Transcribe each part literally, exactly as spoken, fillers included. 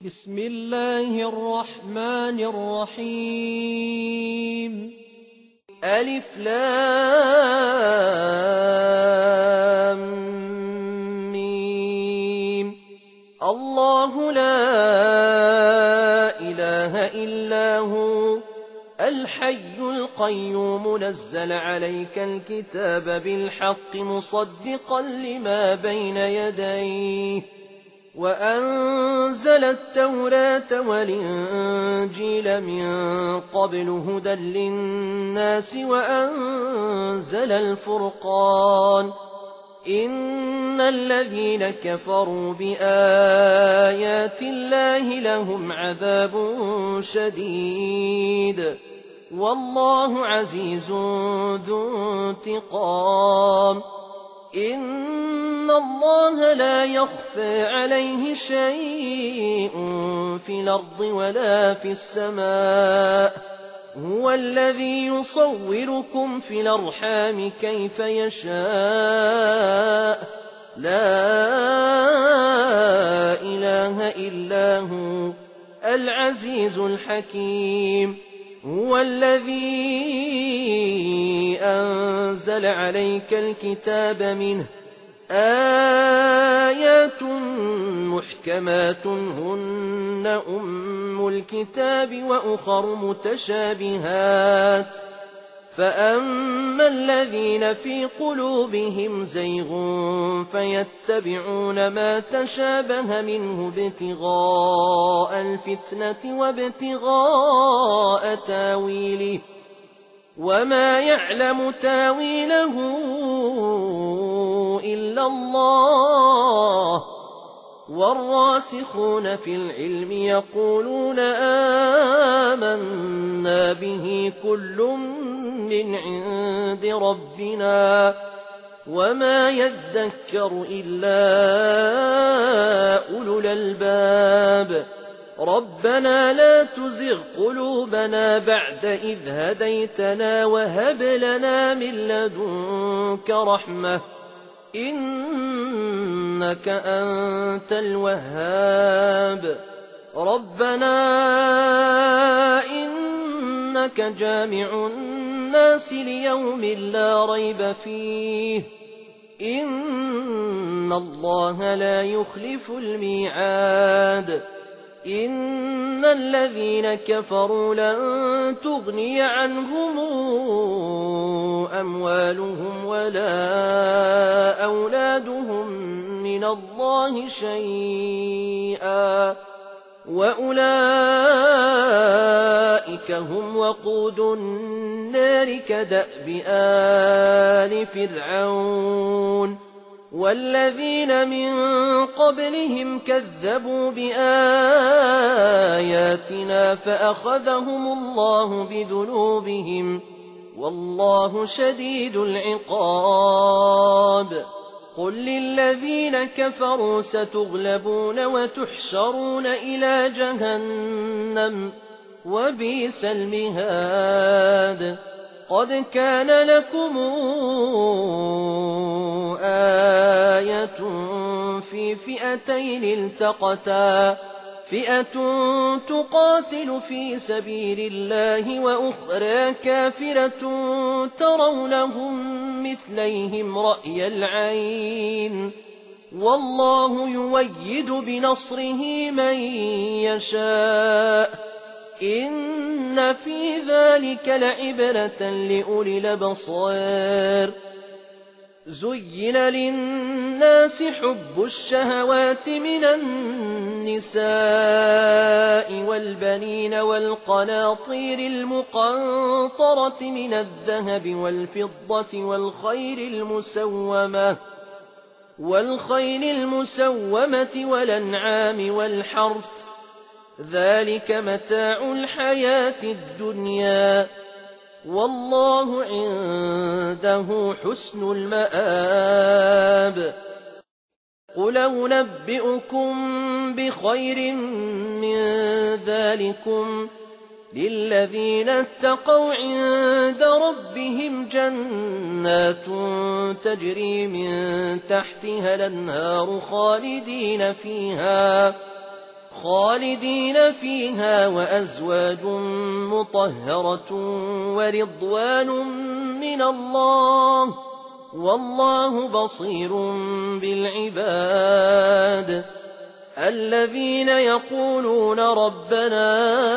بسم الله الرحمن الرحيم. ألف لام ميم. الله لا إله إلا هو الحي القيوم نزل عليك الكتاب بالحق مصدقا لما بين يديه وأنزل التوراة والإنجيل من قبل هدى للناس وأنزل الفرقان إن الذين كفروا بآيات الله لهم عذاب شديد والله عزيز ذو انتقام. إن الله لا يخفى عليه شيء في الأرض ولا في السماء هو الذي يصوركم في الأرحام كيف يشاء لا إله إلا هو العزيز الحكيم. هو الذي أنزل عليك الكتاب منه آيات محكمات هن أم الكتاب وأخر متشابهات فأما الذين في قلوبهم زيغ فيتبعون ما تشابه منه ابتغاء الفتنة وابتغاء تاويله وما يعلم تاويله إلا الله والراسخون في العلم يقولون آمنا به كل من عند ربنا وما يذكر إلا أولو الألباب. ربنا لا تزغ قلوبنا بعد إذ هديتنا وهب لنا من لدنك رحمة إنك أنت الوهاب. ربنا إنك جامع الناس ليوم لا ريب فيه إن الله لا يخلف الميعاد. إن الذين كفروا لن تغني عنهم أموالهم ولا أولادهم من الله شيئا وأولئك هم وقود النار كدأب آل فرعون والذين من قبلهم كذبوا بآياتنا فأخذهم الله بذنوبهم والله شديد العقاب. قل للذين كفروا ستغلبون وتحشرون إلى جهنم وبئس المهاد. قد كان لكم آية في فئتين التقتا فئة تقاتل في سبيل الله وأخرى كافرة ترونهم مثليهم رأي العين والله يؤيد بنصره من يشاء إن في ذلك لعبرة لأولي الأبصار. زين للناس حب الشهوات من النساء والبنين والقناطير المقنطرة من الذهب والفضة والخيل المسومة والخيل المسومة والأنعام والحرث ذلك متاع الحياة الدنيا والله عنده حسن المآب. قل أنبئكم بخير من ذلكم للذين اتقوا عند ربهم جنات تجري من تحتها الأنهار خالدين فيها خالدين فيها وأزواج مطهرة ورضوان من الله والله بصير بالعباد الذين يقولون ربنا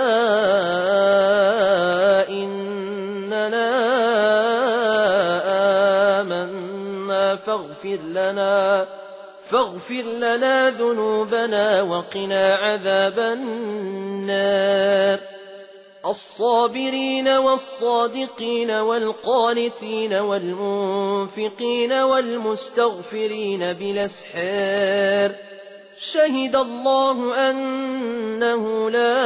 إننا آمنا فاغفر لنا فاغفر لنا ذنوبنا وقنا عذاب النار الصابرين والصادقين والقانتين والمنفقين والمستغفرين بالأسحار شهد الله أنه لا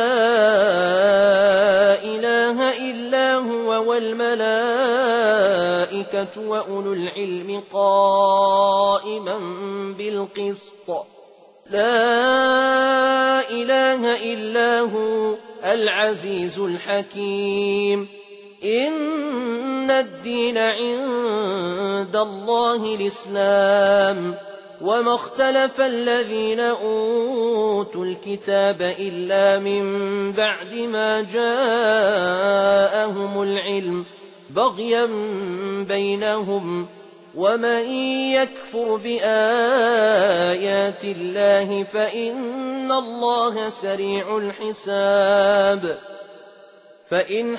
إله إلا هو والملائكة وأولو العلم قائما بالقسط لا إله إلا هو العزيز الحكيم إن الدين عند الله الإسلام وما اختلف الذين أوتوا الكتاب إلا من بعد ما جاءهم العلم بغيا بينهم ومن يكفر بآيات الله فإن الله سريع الحساب فإن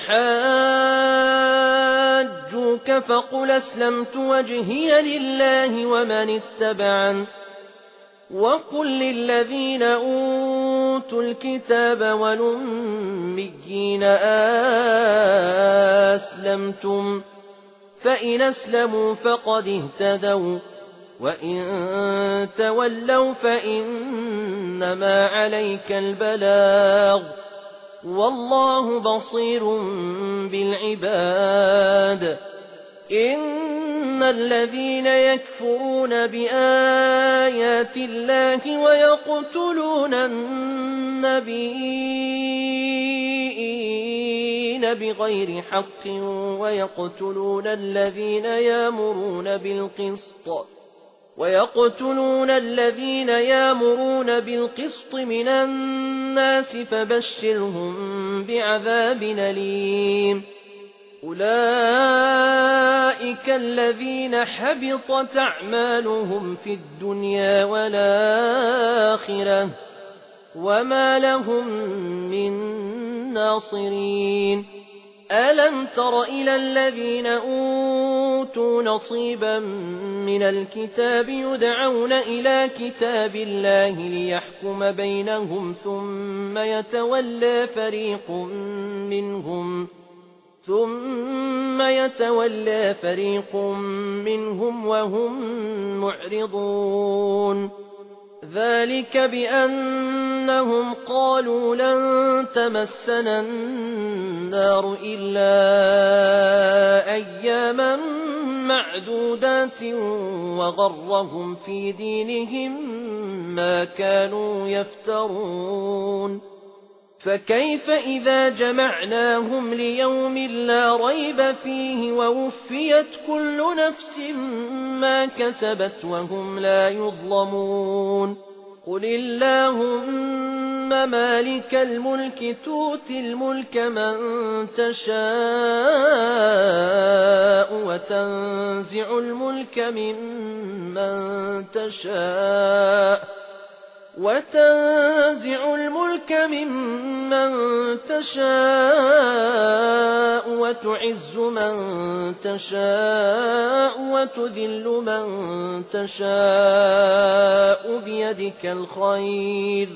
حاجوك فقل أسلمت وجهي لله ومن اتبعن وقل للذين أوتوا الكتاب والأميين أسلمتم فإن أسلموا فقد اهتدوا وإن تولوا فإنما عليك البلاغ والله بصير بالعباد إن الذين يكفرون بآيات الله ويقتلون النبيين بغير حق ويقتلون الذين يأمرون بالقسط ويقتلون الذين يأمرون بالقسط من الناس فبشرهم بعذاب أليم أولئك الذين حبطت أعمالهم في الدنيا والآخرة وما لهم من ناصرين ألم تر إلى الذين أوتوا نصيبا من الكتاب يدعون إلى كتاب الله ليحكم بينهم ثم يتولى فريق منهم ثم يتولى فريق منهم وهم معرضون ذلك بأنهم قالوا لن تمسنا النار إلا أياما معدودات وغرهم في دينهم ما كانوا يفترون فكيف إذا جمعناهم ليوم لا ريب فيه ووفيت كل نفس ما كسبت وهم لا يظلمون قل اللهم مالك الملك تؤتي الملك من تشاء وتنزع الملك ممن تشاء وتنزع الملك ممن تشاء وتعز من تشاء وتذل من تشاء بيدك الخير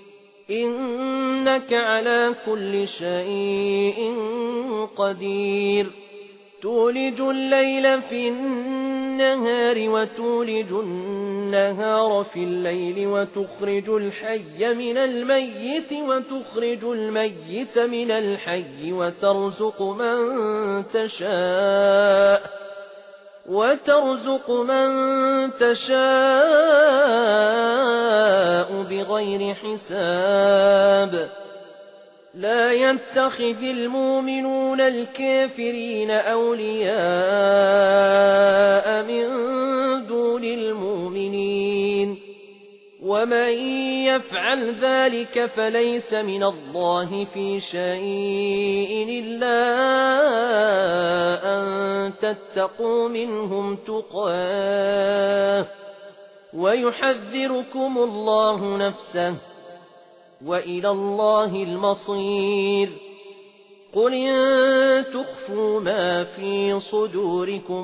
إنك على كل شيء قدير تولج الليل في النهار وتولج النهار في الليل وتخرج الحي من الميت وتخرج الميت من الحي وترزق من تشاء وترزق من تشاء بغير حساب لا يتخذ المؤمنون الكافرين أولياء من دون المؤمنين ومن يفعل ذلك فليس من الله في شيء إلا أن تتقوا منهم تقاه ويحذركم الله نفسه وإلى الله المصير. قل إن تخفوا ما في صدوركم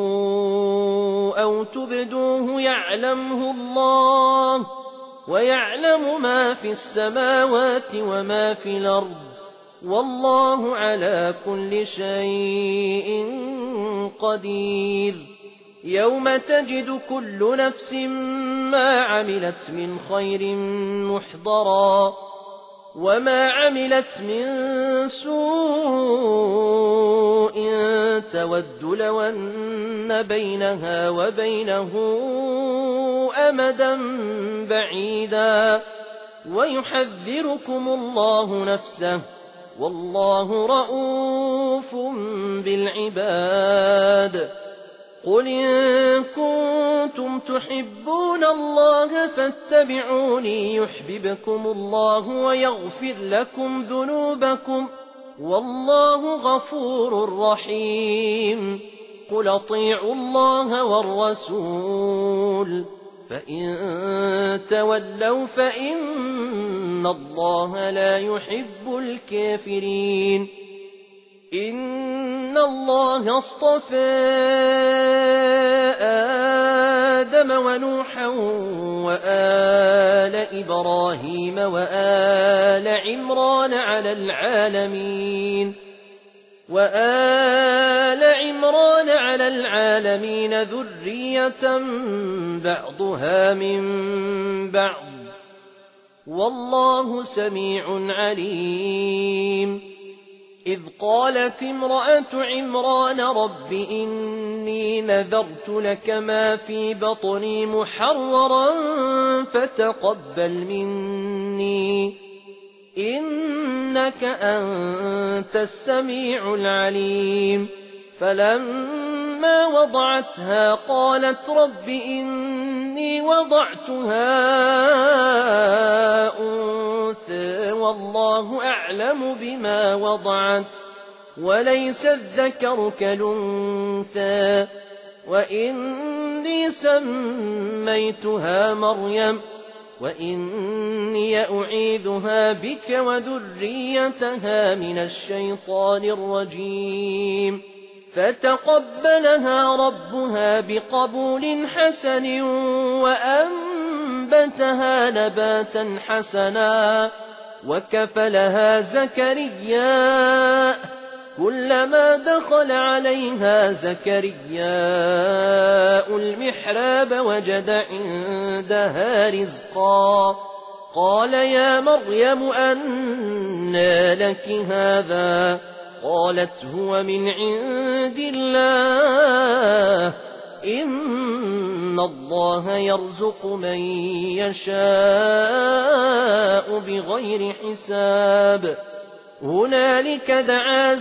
أو تبدوه يعلمه الله ويعلم ما في السماوات وما في الأرض والله على كل شيء قدير. يوم تجد كل نفس ما عملت من خير محضرا وما عملت من سوء تود لو أن بينها وبينه أمدا بعيدا ويحذركم الله نفسه والله رءوف بالعباد. قل إن كنتم تحبون الله فاتبعوني يحببكم الله ويغفر لكم ذنوبكم والله غفور رحيم. قل اطيعوا الله والرسول فإن تولوا فإن الله لا يحب الكافرين. إن الله اصطفى آدم ونوحا وآل إبراهيم وآل عمران على العالمين وآل عمران على العالمين ذرية بعضها من بعض والله سميع عليم. إذ قالت امرأة عمران رب إني نذرت لك ما في بطني محررا فتقبل مني إنك أنت السميع العليم. فلما وضعتها قالت رب إني وضعتها أنثى والله أعلم بما وضعت وليس الذكر كالأنثى وإني سميتها مريم وإني أعيذها بك وذريتها من الشيطان الرجيم. فتقبلها ربها بقبول حسن وأنبتها نباتا حسنا وكفلها زكريا كلما دخل عليها زكرياء المحراب وجد عندها رزقا قال يا مريم أنى لك هذا قالت هو من عند الله إن الله يرزق من يشاء بغير حساب. هنالك دعا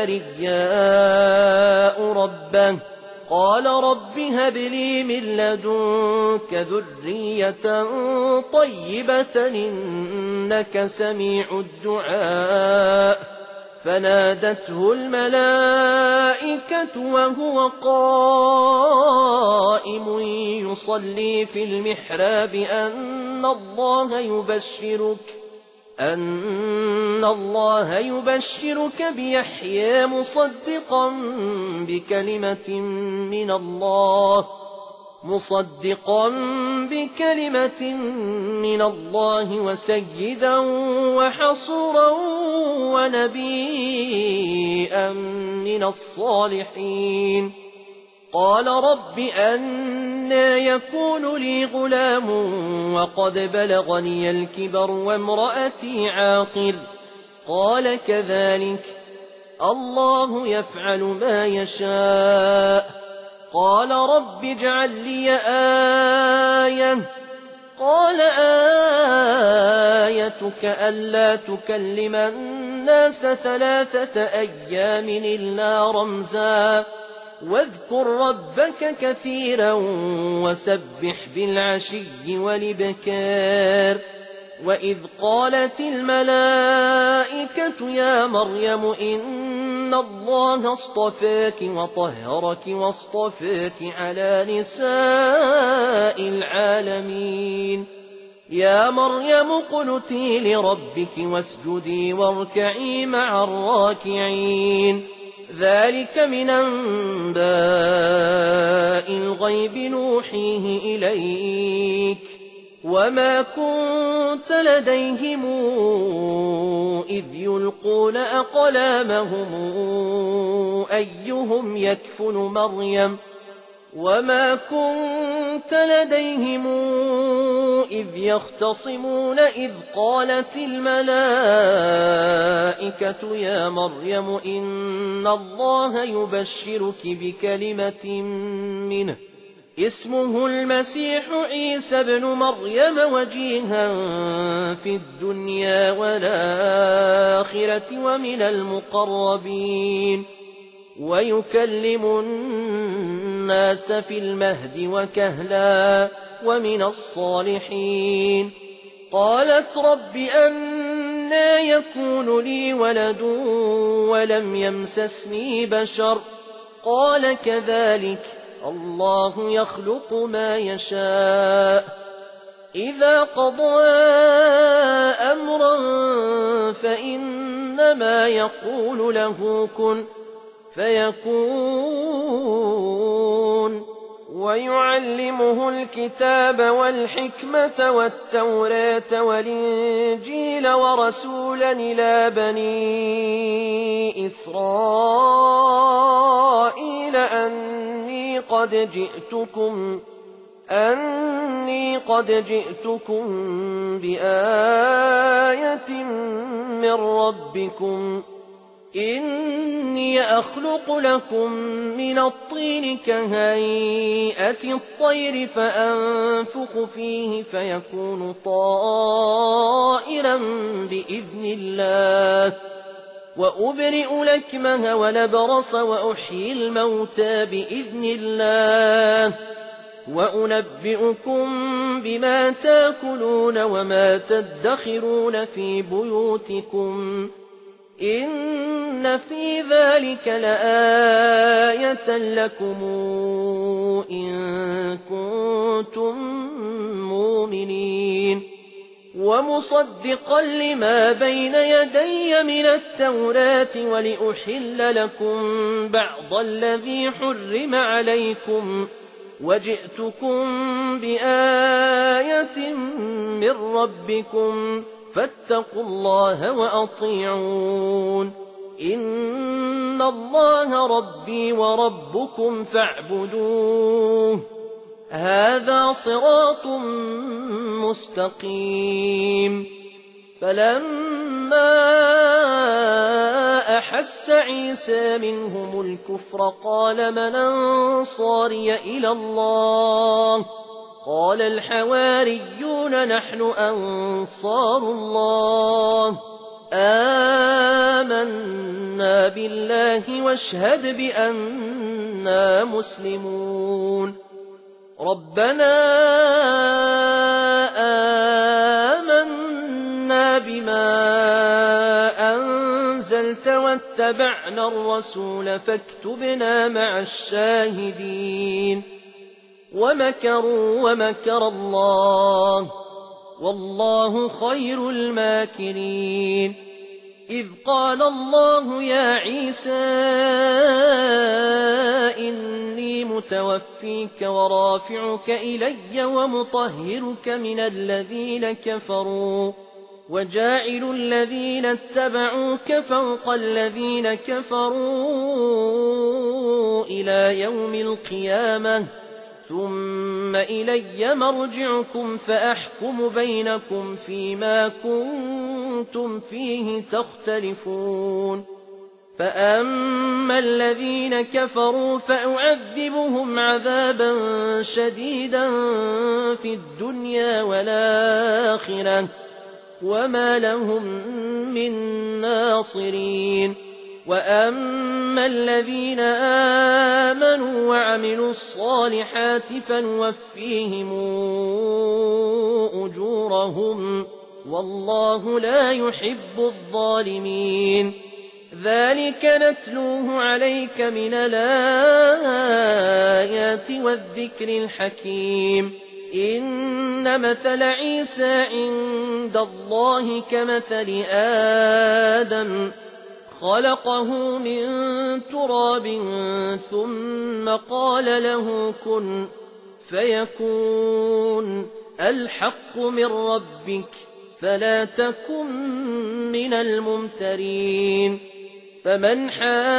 زكرياء ربه قال رب هب لي من لدنك ذرية طيبة إنك سميع الدعاء. فنادته الملائكة وهو قائم يصلي في المحراب أن الله يبشرك أن الله يبشرك بيحيى مصدقا بكلمة من الله مصدقا بكلمة من الله وسيدا وحصورا ونبيا من الصالحين. قال رب أنى يكون لي غلام وقد بلغني الكبر وامرأتي عاقر قال كذلك الله يفعل ما يشاء. قال رب اجعل لي آية قال آيتك ألا تكلم الناس ثلاثة أيام إلا رمزا واذكر ربك كثيرا وسبح بالعشي والإبكار. وإذ قالت الملائكة يا مريم إن الله اصطفاك وطهرك واصطفاك على نساء العالمين. يا مريم اقنتي لربك واسجدي واركعي مع الراكعين. ذلك من أنباء الغيب نوحيه إليك وما كنت لديهم إذ يلقون أقلامهم أيهم يكفل مريم وما كنت لديهم إذ يختصمون إذ قالت الملائكة يا مريم إن الله يبشرك بكلمة منه اسمه المسيح عيسى ابن مريم وجيها في الدنيا والآخرة ومن المقربين ويكلم الناس في المهد وكهلا ومن الصالحين. قالت رب أنى يكون لي ولد ولم يمسسني بشر قال كذلك الله يخلق ما يشاء إذا قضى أمرا فإنما يقول له كن فيكون. ويعلمه الكتاب والحكمة والتوراة والإنجيل ورسولا إلى بني إسرائيل أني قد جئتكم أني قد جئتكم بآية من ربكم إني أخلق لكم من الطين كهيئة الطير فأنفخ فيه فيكون طائرا بإذن الله وأبرئ الأكمه والأبرص وأحيي الموتى بإذن الله وأنبئكم بما تأكلون وما تدخرون في بيوتكم إن في ذلك لآية لكم إن كنتم مؤمنين. ومصدقا لما بين يدي من التوراة ولأحل لكم بعض الذي حرم عليكم وجئتكم بآية من ربكم فاتقوا الله وأطيعون. إن الله ربي وربكم فاعبدوه هذا صراط مستقيم. فلما أحس عيسى منهم الكفر قال من أنصاري إلى الله قال الحواريون نحن أنصار الله آمنا بالله واشهد بأننا مسلمون. ربنا آمنا بما أنزلت واتبعنا الرسول فاكتبنا مع الشاهدين. ومكروا ومكر الله والله خير الماكرين. إذ قال الله يا عيسى إني متوفيك ورافعك إلي ومطهرك من الذين كفروا وجاعل الذين اتبعوك فوق الذين كفروا إلى يوم القيامة ثم إلي مرجعكم فأحكم بينكم فيما كنتم فيه تختلفون. فأما الذين كفروا فأعذبهم عذابا شديدا في الدنيا والآخرة وما لهم من ناصرين. وَأَمَّا الَّذِينَ آمَنُوا وَعَمِلُوا الصَّالِحَاتِ فَنُوَفِّيهِمْ أُجُورَهُمْ وَاللَّهُ لَا يُحِبُّ الظَّالِمِينَ ذَلِكَ نَتْلُوهُ عَلَيْكَ مِنَ الْآيَاتِ وَالذِّكْرِ الْحَكِيمِ إِنَّ مَثَلَ عِيسَىٰ عِندَ اللَّهِ كَمَثَلِ آدَمَ خَلَقَهُ مِن تُرَابٍ ثُمَّ قَالَ لَهُ كُن فَيَكُونُ الْحَقُّ مِن رَّبِّكَ فَلَا تَكُن مِّنَ الْمُمْتَرِينَ فَمَنْ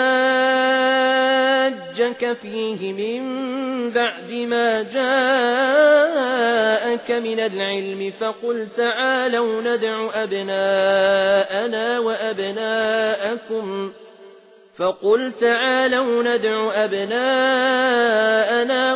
حَاجَّكَ فِيهِ مِن بَعْدِ مَا جَاءَكَ مِنَ الْعِلْمِ فَقُلْ تَعَالَوْا نَدْعُ أَبْنَاءَنَا وَأَبْنَاءَكُمْ فَقُلْ تَعَالَوْا نَدْعُ أَبْنَاءَنَا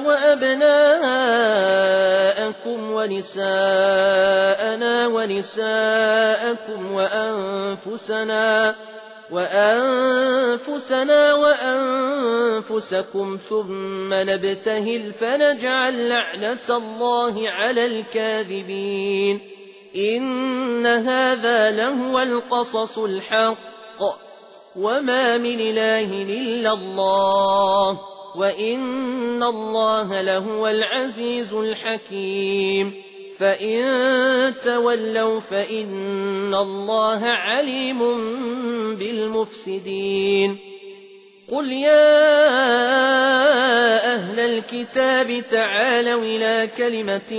وَأَبْنَاءَكُمْ وَنِسَاءَنَا وَنِسَاءَكُمْ وَأَنفُسَنَا وَأَنفُسَنَا وَأَنفُسَكُمْ ثُمَّ نَبْتَهِلْ فَنَجْعَلْ لَعْنَتَ اللَّهِ عَلَى الْكَاذِبِينَ إِنَّ هَٰذَا لَهُوَ الْقَصَصُ الْحَقُّ وَمَا مِنْ إِلَٰهٍ إِلَّا اللَّهُ وَإِنَّ اللَّهَ لَهُوَ الْعَزِيزُ الْحَكِيمُ فَإِن تَوَلَّوْا فَإِنَّ اللَّهَ عَلِيمٌ بِالْمُفْسِدِينَ قُلْ يَا أَهْلَ الْكِتَابِ تَعَالَوْا إِلَىٰ كَلِمَةٍ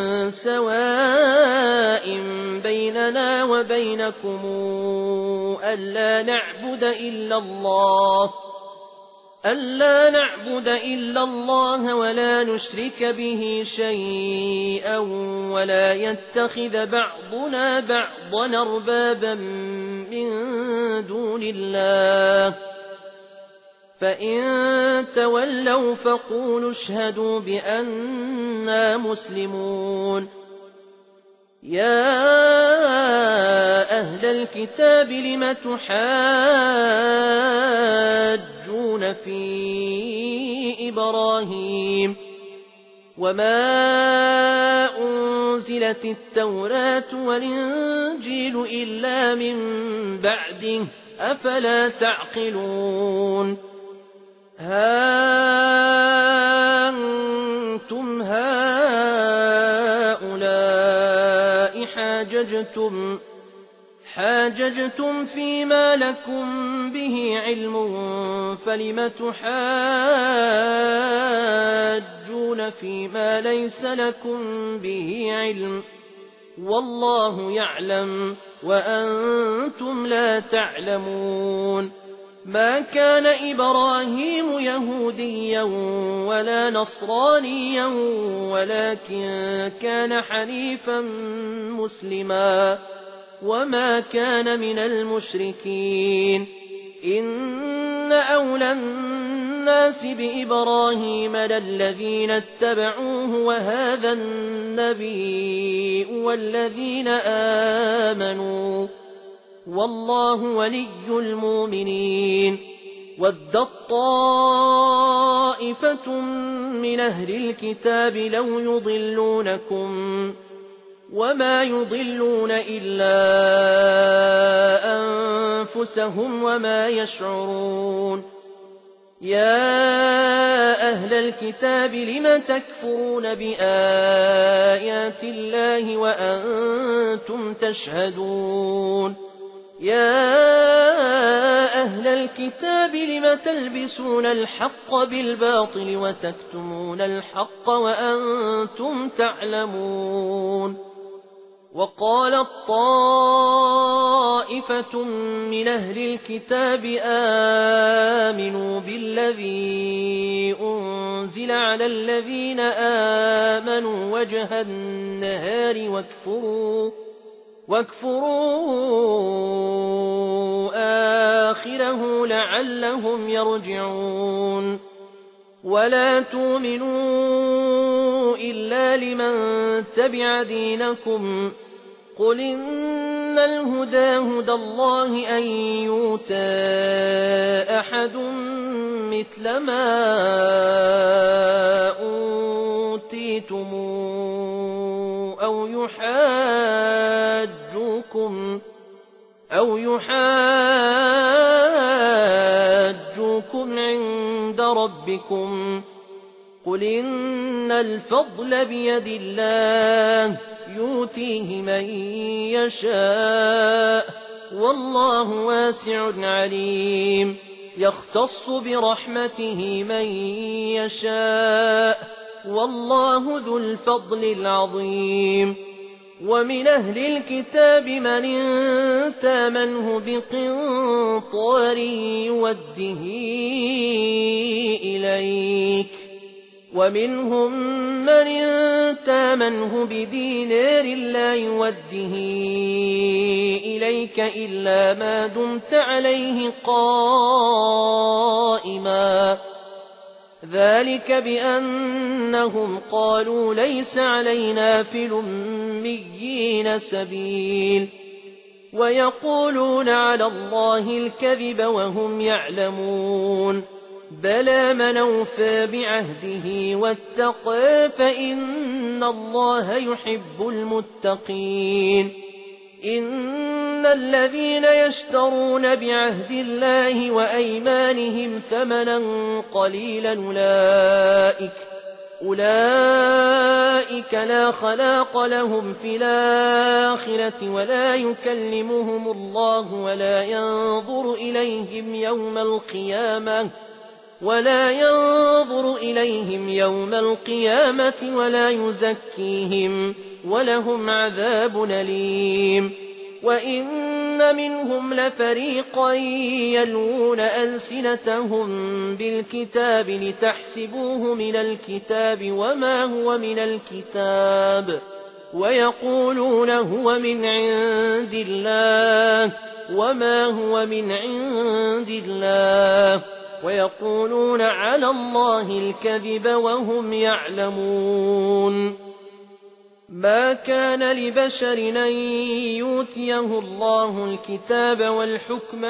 سَوَاءٍ بَيْنَنَا وَبَيْنَكُمْ أَلَّا نَعْبُدَ إِلَّا اللَّهَ أَلَّا نَعْبُدَ إِلَّا اللَّهَ وَلَا نُشْرِكَ بِهِ شَيْئًا وَلَا يَتَّخِذَ بَعْضُنَا بَعْضًا أَرْبَابًا مِّن دُونِ اللَّهِ فَإِن تَوَلَّوْا فَقُولُوا اشْهَدُوا بِأَنَّا مُسْلِمُونَ يَا أَهْلَ الْكِتَابِ لِمَ تُحَاجُّونَ فِي إِبْرَاهِيمَ وَمَا أُنزِلَتِ التَّوْرَاةُ وَالْإِنجِيلُ إِلَّا مِن بَعْدِهِ ۚ أَفَلَا تَعْقِلُونَ هَا أَنتُمْ هَٰؤُلَاءِ حَاجَجْتُمْ حَاجَجْتُمْ فِيمَا لَكُم بِهِ عِلْمٌ فَلِمَ تُحَاجُّونَ فِيمَا لَيْسَ لَكُم بِهِ عِلْمٌ وَاللَّهُ يَعْلَمُ وَأَنتُمْ لَا تَعْلَمُونَ مَا كَانَ إِبْرَاهِيمُ يَهُودِيًّا وَلَا نَصْرَانِيًّا وَلَٰكِن كَانَ حَنِيفًا مُّسْلِمًا وَمَا كَانَ مِنَ الْمُشْرِكِينَ إِنَّ أَوْلَى النَّاسِ بِإِبْرَاهِيمَ لَلَّذِينَ اتَّبَعُوهُ وَهَٰذَا النَّبِيُّ وَالَّذِينَ آمَنُوا ۗ وَاللَّهُ وَلِيُّ الْمُؤْمِنِينَ وَدَّت طَّائِفَةٌ مِّنْ أَهْلِ الْكِتَابِ لَوْ يُضِلُّونَكُمْ وَمَا يُضِلُّونَ إِلَّا أَنفُسَهُمْ وَمَا يَشْعُرُونَ يَا أَهْلَ الْكِتَابِ لِمَ تَكْفُرُونَ بِآيَاتِ اللَّهِ وَأَنتُمْ تَشْهَدُونَ يَا أَهْلَ الْكِتَابِ لِمَ تَلْبِسُونَ الْحَقَّ بِالْبَاطِلِ وَتَكْتُمُونَ الْحَقَّ وَأَنتُمْ تَعْلَمُونَ وَقَالَت طَّائِفَةٌ مِّنْ أَهْلِ الْكِتَابِ آمِنُوا بِالَّذِي أُنزِلَ عَلَى الَّذِينَ آمَنُوا وَجْهَ النَّهَارِ وَاكْفُرُوا وَاكْفُرُوا آخِرَهُ لَعَلَّهُمْ يَرْجِعُونَ وَلَا تُؤْمِنُوا إِلَّا لِمَن تَبِعَ دِينَكُمْ قُلْ إِنَّ الهدى هدى الله أن يؤتى أحد مثل ما أوتيتم أو يحاجوكم أو يحاجوكم عند ربكم قل إن الفضل بيد الله يؤتيه من يشاء والله واسع عليم يختص برحمته من يشاء والله ذو الفضل العظيم ومن أهل الكتاب من إن تامنه بقنطار يوده إليك ومنهم من إن تامنه بدينار لا يوده إليك إلا ما دمت عليه قائما ذلك بأنهم قالوا ليس علينا في الأميين سبيل ويقولون على الله الكذب وهم يعلمون بلى من أوفى بعهده واتقى فإن الله يحب المتقين إن الذين يشترون بعهد الله وأيمانهم ثمنا قليلا أولئك أولئك لا خلاق لهم في الآخرة ولا يكلمهم الله ولا ينظر إليهم يوم القيامة ولا ينظر إليهم يوم القيامة ولا يزكيهم ولهم عذاب أليم وإن منهم لفريقا يلوون ألسنتهم بالكتاب لتحسبوه من الكتاب وما هو من الكتاب ويقولون هو من عند الله وما هو من عند الله ويقولون على الله الكذب وهم يعلمون ما كان لبشر أن يؤتيه الله الكتاب والحكم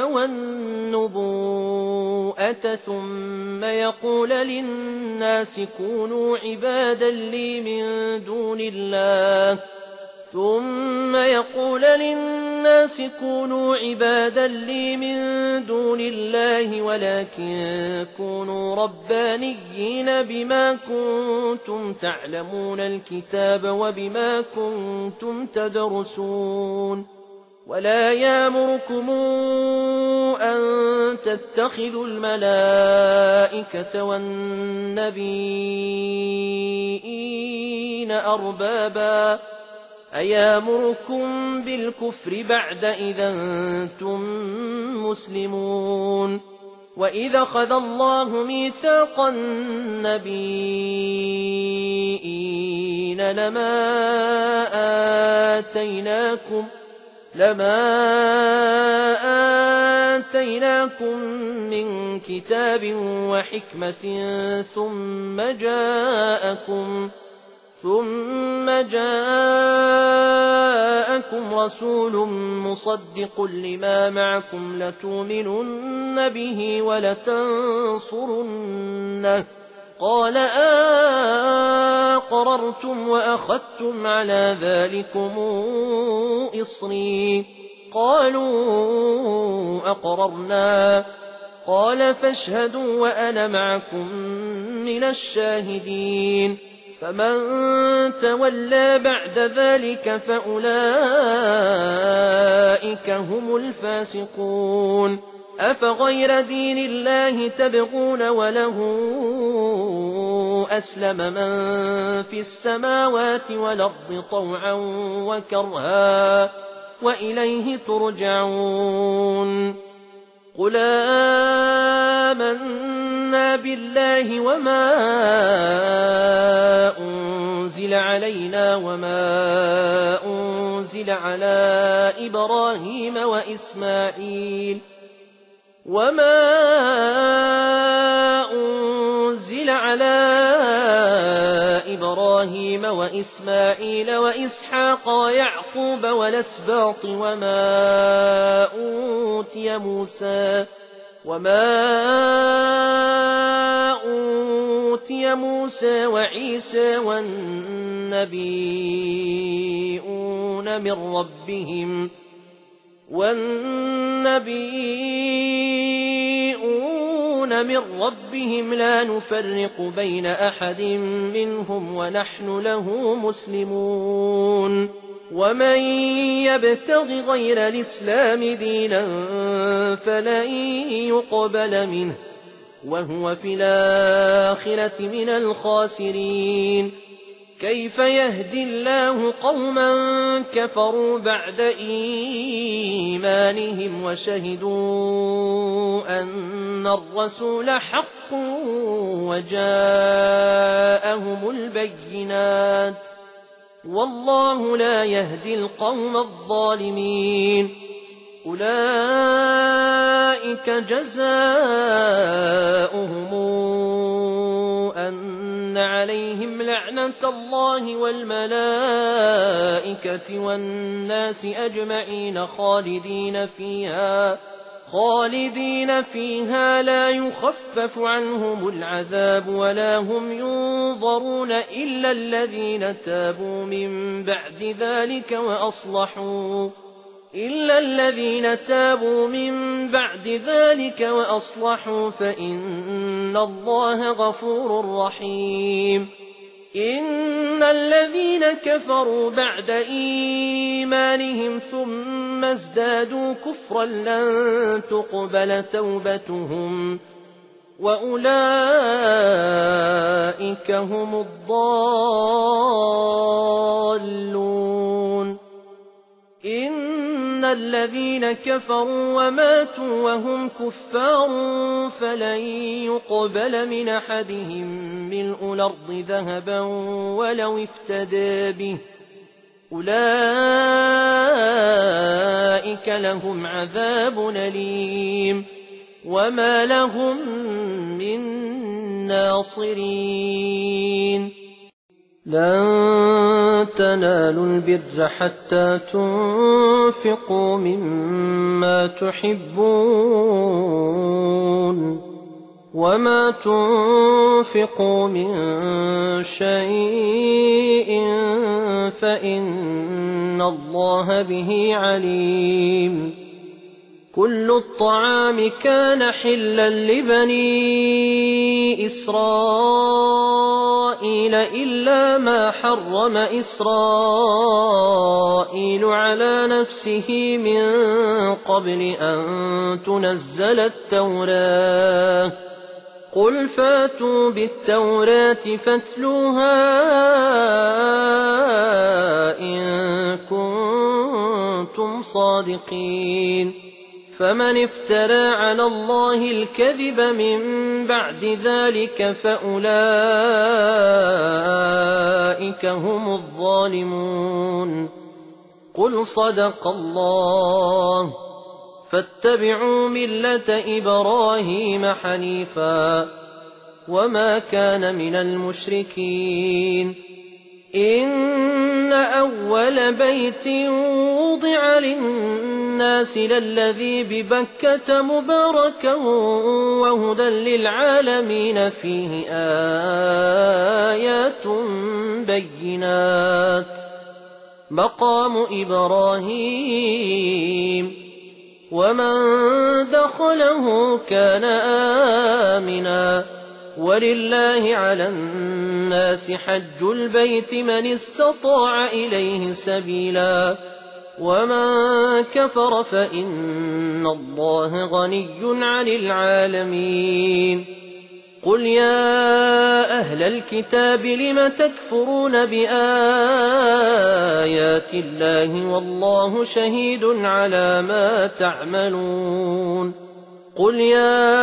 والنبوءة ثم يقول للناس كونوا عبادا لي من دون الله ثم يقول للناس كونوا عبادا لي من دون الله ولكن كونوا ربانيين بما كنتم تعلمون الكتاب وبما كنتم تدرسون ولا يأمركم أن تتخذوا الملائكة والنبيين أربابا أيامركم بالكفر بعد إذا أنتم مسلمون وإذا أخذ الله ميثاق النبيين لما آتيناكم لما آتيناكم من كتاب وحكمة ثم جاءكم ثم جاءكم رسول مصدق لما معكم لتؤمنن به ولتنصرنه قال أقررتم وأخذتم على ذلكم إصري قالوا أقررنا قال فاشهدوا وأنا معكم من الشاهدين فمن تولى بعد ذلك فأولئك هم الفاسقون أفغير دين الله تبغون وله أسلم من في السماوات والأرض طوعا وكرها وإليه ترجعون قل آمنا بالله وما أنزل علينا وما أنزل على إبراهيم وإسماعيل وما أنزل على إبراهيم وإسماعيل وإسحاق ويعقوب والأسباط وما أوتي موسى وما أوتي موسى وعيسى والنبيون من ربهم والنبيون من ربهم لا نفرق بين أحد منهم ونحن له مسلمون ومن يبتغ غير الإسلام دينا فلن يقبل منه وهو في الآخرة من الخاسرين كيف يهدي الله قوما كفروا بعد إيمانهم وشهدوا أن الرسول حق وجاءهم البينات والله لا يهدي القوم الظالمين أولئك جزاؤهم أن عليهم لعنة الله والملائكة والناس أجمعين خالدين فيها خالدين فيها لا يخفف عنهم العذاب ولا هم ينظرون إلا الذين تابوا من بعد ذلك وأصلحوا إلا الذين تابوا من بعد ذلك وأصلحوا فإن الله غفور رحيم إن الذين كفروا بعد إيمانهم ثم ازدادوا كفرا لن تقبل توبتهم وأولئك هم الضالون إن الذين كفروا وماتوا وهم كفار فلن يقبل من أحدهم ملء الأرض ذهبا ولو افتدى به أولئك لهم عذاب أليم وما لهم من ناصرين لن تنالوا البر حتى تنفقوا مما تحبون وما تنفقوا من شيء فإن الله به عليم كل الطعام كان حلا لبني إسرائيل إلا ما حرم إسرائيل على نفسه من قبل أن تنزل التوراة قل فاتوا بالتوراة فاتلوها إن كنتم صادقين فمن افترى على الله الكذب من بعد ذلك فأولئك هم الظالمون قل صدق الله فاتبعوا ملة إبراهيم حنيفا وما كان من المشركين إن أول بيت وضع للناس للذي ببكة مباركا وهدى للعالمين فيه آيات بينات مقام إبراهيم ومن دخله كان آمنا ولله على الناس حج البيت من استطاع إليه سبيلا ومن كفر فإن الله غني عن العالمين قل يا أهل الكتاب لم تكفرون بآيات الله والله شهيد على ما تعملون قل يا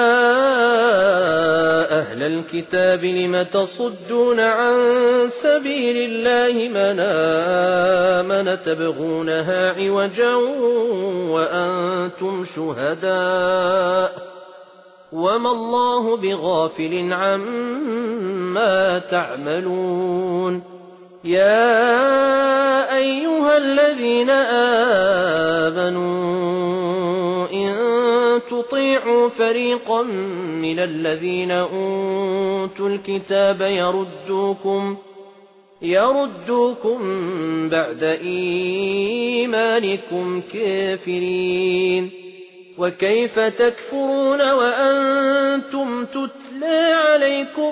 أهل الكتاب لم تصدون عن سبيل الله من آمن تبغونها عوجا وأنتم شهداء وما الله بغافل عما ما تعملون يا أيها الذين آمنوا إن تطيعوا فريقا من الذين أوتوا الكتاب يردوكم يردوكم بعد إيمانكم كافرين وكيف تكفرون وأنتم تتلى عليكم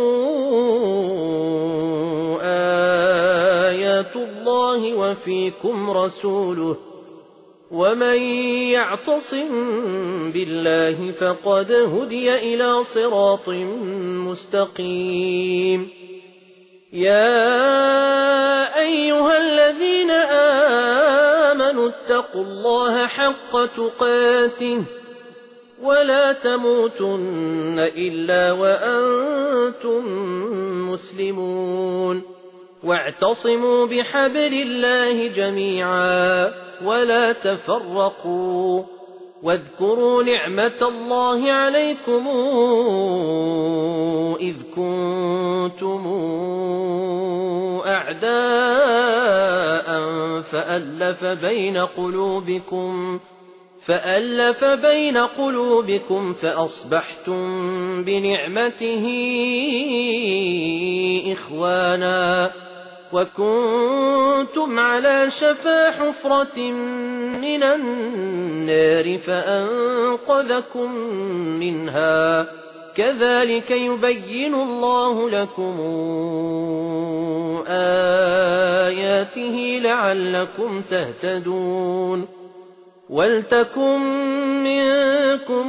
آيات الله وفيكم رسوله ومن يعتصم بالله فقد هدي إلى صراط مستقيم يا أيها الذين آمنوا اتقوا الله حق تقاته ولا تموتن إلا وأنتم مسلمون واعتصموا بحبل الله جميعا ولا تفرقوا واذكروا نعمة الله عليكم إذ كنتم أعداء فألف بين قلوبكم فألف بين قلوبكم فأصبحتم بنعمته إخوانا وكنتم على شفا حفرة من النار فأنقذكم منها كذلك يبين الله لكم آياته لعلكم تهتدون ولتكن منكم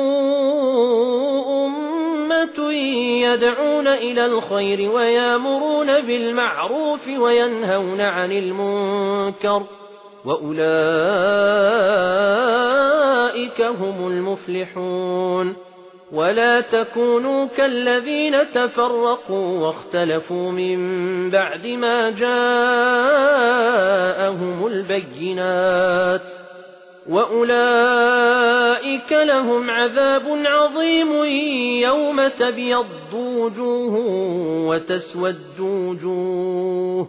أمة يدعون إلى الخير ويأمرون بالمعروف وينهون عن المنكر وأولئك هم المفلحون ولا تكونوا كالذين تفرقوا واختلفوا من بعد ما جاءهم البينات وأولئك لهم عذاب عظيم يوم تبيض وجوه وتسود وجوه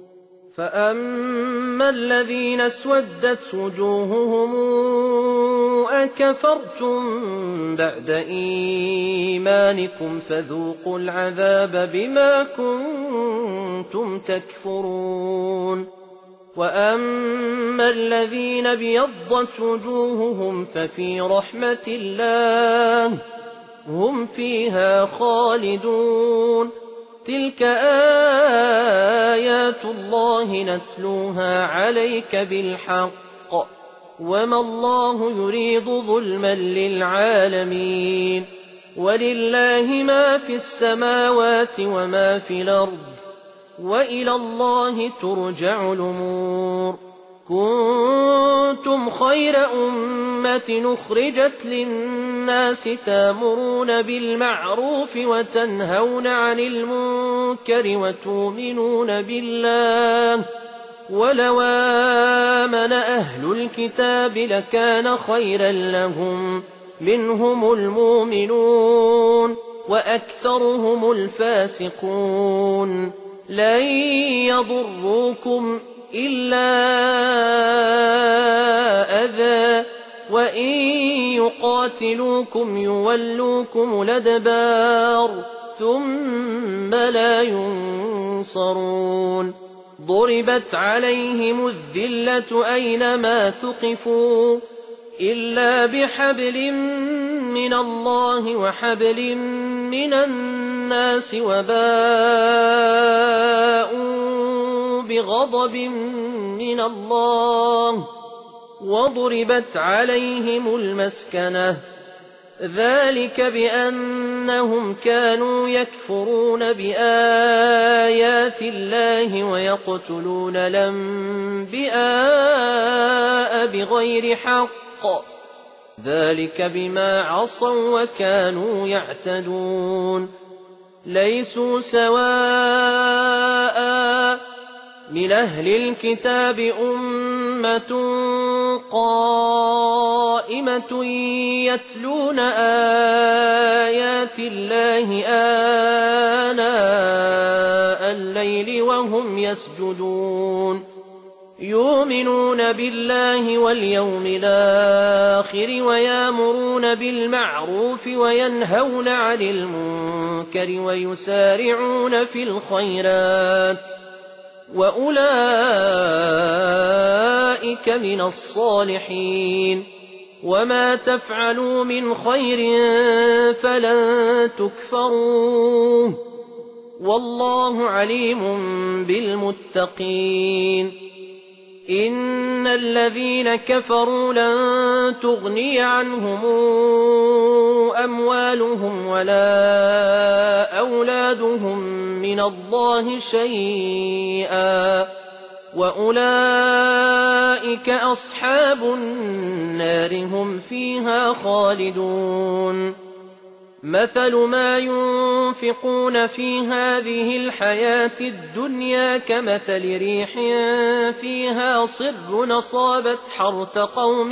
فأما الذين اسودت وجوههم أكفرتم بعد إيمانكم فذوقوا العذاب بما كنتم تكفرون وأما الذين ابيضت وجوههم ففي رحمة الله هم فيها خالدون تلك آيات الله نتلوها عليك بالحق وما الله يريد ظلما للعالمين ولله ما في السماوات وما في الأرض وإلى الله ترجع الأمور كنتم خير أمة أخرجت للناس تأمرون بالمعروف وتنهون عن المنكر وتؤمنون بالله ولو آمن أهل الكتاب لكان خيرا لهم منهم المؤمنون وأكثرهم الفاسقون لن يضروكم إلا أذى وإن يقاتلوكم يولوكم الأدبار ثم لا ينصرون ضربت عليهم الذلة أينما ثقفوا إلا بحبل من الله وحبل من الناس وباءوا بغضب من الله وضربت عليهم المسكنة ذلك بأنهم كانوا يكفرون بآيات الله ويقتلون الأنبياء بغير حق ذلك بما عصوا وكانوا يعتدون ليسوا سواء من أهل الكتاب أمة قائمة قَائِمَةٌ يَتْلُونَ آيَاتِ اللَّهِ آنَاءَ اللَّيْلِ وَهُمْ يَسْجُدُونَ يُؤْمِنُونَ بِاللَّهِ وَالْيَوْمِ الْآخِرِ وَيَأْمُرُونَ بِالْمَعْرُوفِ وَيَنْهَوْنَ عَنِ الْمُنكَرِ وَيُسَارِعُونَ فِي الْخَيْرَاتِ وَأُولَئِكَ مِنَ الصَّالِحِينَ وَمَا تَفْعَلُوا مِنْ خَيْرٍ فَلَن تُكْفَرُوهُ وَاللَّهُ عَلِيمٌ بِالْمُتَّقِينَ إِنَّ الَّذِينَ كَفَرُوا لَن تُغْنِيَ عَنْهُمْ أَمْوَالُهُمْ وَلَا أَوْلَادُهُم مِّنَ اللَّهِ شَيْئًا وَأُولَئِكَ أَصْحَابُ النَّارِ هُمْ فِيهَا خَالِدُونَ مَثَلُ مَا يُنفِقُونَ فِي هَٰذِهِ الْحَيَاةِ الدُّنْيَا كَمَثَلِ رِيحٍ فِيهَا صِرٌّ أَصَابَتْ حَرْثَ قَوْمٍ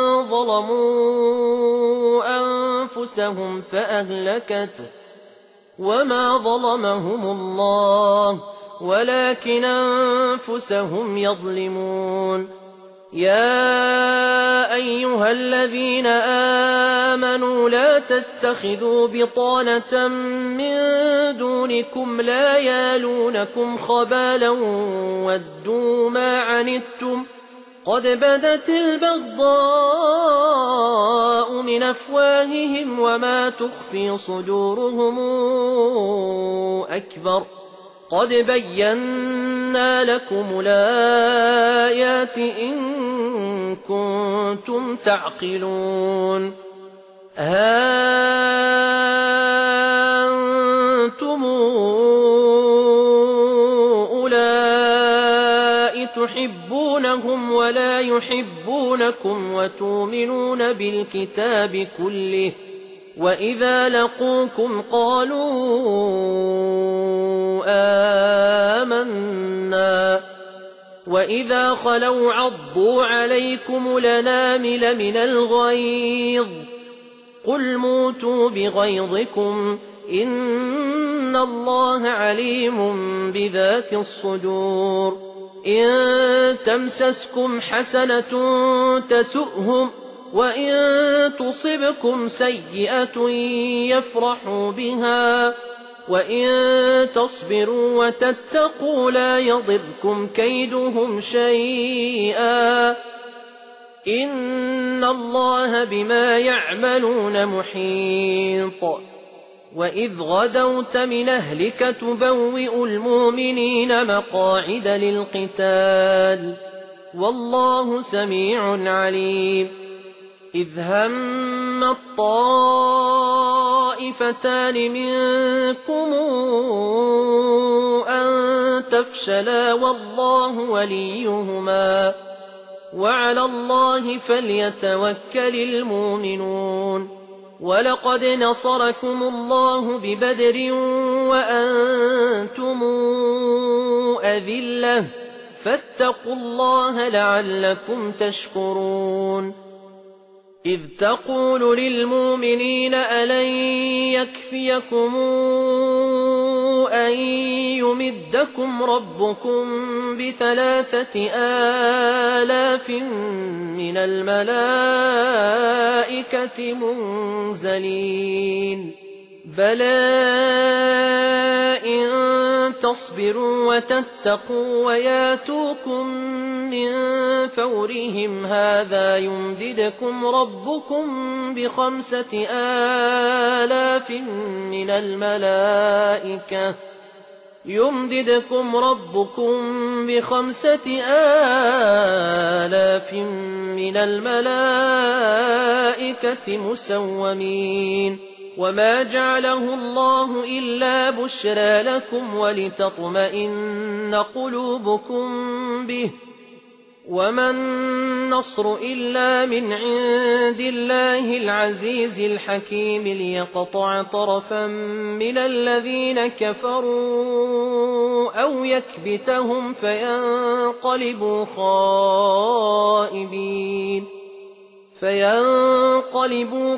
ظَلَمُوا أَنفُسَهُمْ فَأَهْلَكَتْهُ وَمَا ظَلَمَهُمُ اللَّهُ وَلَٰكِنْ أَنفُسَهُمْ يَظْلِمُونَ يَا أَيُّهَا الَّذِينَ آمَنُوا لَا تَتَّخِذُوا بِطَانَةً مِّن دُونِكُمْ لَا يَأْلُونَكُمْ خَبَالًا وَدُّوا مَا عَنِتُّمْ قَدْ بَدَتِ الْبَغْضَاءُ مِنْ أَفْوَاهِهِمْ وَمَا تُخْفِي صُدُورُهُمْ أَكْبَرُ قَدْ بَيَّنَّا لَكُمُ الْآيَاتِ إِن كُنتُمْ تَعْقِلُونَ هَا أَنتُمْ أُولَاءِ تُحِبُّونَهُمْ وَلَا يُحِبُّونَكُمْ وَتُؤْمِنُونَ بِالْكِتَابِ كُلِّهِ وَإِذَا لَقُوكُمْ قَالُوا آمَنَّا وَإِذَا خَلَوْا عَضُّوا عَلَيْكُمُ الْأَنَامِلَ مِنَ الْغَيْظِ قُلْ مُوتُوا بِغَيْظِكُمْ إِنَّ اللَّهَ عَلِيمٌ بِذَاتِ الصُّدُورِ إِن تَمْسَسْكُمْ حَسَنَةٌ تَسُؤْهُمْ وَإِن تُصِبْكُمْ سَيِّئَةٌ يَفْرَحُوا بِهَا وَإِن تَصْبِرُوا وَتَتَّقُوا لَا يَضِرْكُمْ كَيْدُهُمْ شَيْئًا إِنَّ اللَّهَ بِمَا يَعْمَلُونَ مُحِيطٌ وَإِذْ غَدَوْتَ مِنْ أَهْلِكَ تُبَوِّئُ الْمُؤْمِنِينَ مَقَاعِدَ لِلْقِتَالِ وَاللَّهُ سَمِيعٌ عَلِيمٌ إِذْ هَمَّ الطَّائِفَتَانِ مِنكُمْ أَن تَفْشَلَا وَاللَّهُ وَلِيُّهُمَا وَعَلَى اللَّهِ فَلْيَتَوَكَّلِ الْمُؤْمِنُونَ وَلَقَدْ نَصَرَكُمُ اللَّهُ بِبَدْرٍ وَأَنتُمْ أَذِلَّةٌ فَاتَّقُوا اللَّهَ لَعَلَّكُمْ تَشْكُرُونَ إِذْ تَقُولُ لِلْمُؤْمِنِينَ أَلَنْ يَكْفِيَكُمْ أَنْ يُمِدَّكُمْ رَبُّكُمْ بِثَلَاثَةِ آلَافٍ مِّنَ الْمَلَائِكَةِ مُنزَلِينَ بَلَىٰ إِن تَصْبِرُوا وَتَتَّقُوا وَيَأْتُوكُم مِّن فَوْرِهِمْ هَٰذَا يُمْدِدْكُمْ رَبُّكُم بِخَمْسَةِ آلَافٍ مِّنَ الْمَلَائِكَةِ يُمْدِدْكُمْ رَبُّكُم بِخَمْسَةِ آلَافٍ مِّنَ الْمَلَائِكَةِ مُسَوِّمِينَ وَمَا جَعَلَهُ اللَّهُ إِلَّا بُشْرَىٰ لَكُمْ وَلِتَطْمَئِنَّ قُلُوبُكُم بِهِ وَمَا النَّصْرُ إِلَّا مِنْ عِندِ اللَّهِ الْعَزِيزِ الْحَكِيمِ لِيَقْطَعَ طَرَفًا مِّنَ الَّذِينَ كَفَرُوا أَوْ يَكْبِتَهُمْ فَيَنقَلِبُوا خَائِبِينَ فينقلبوا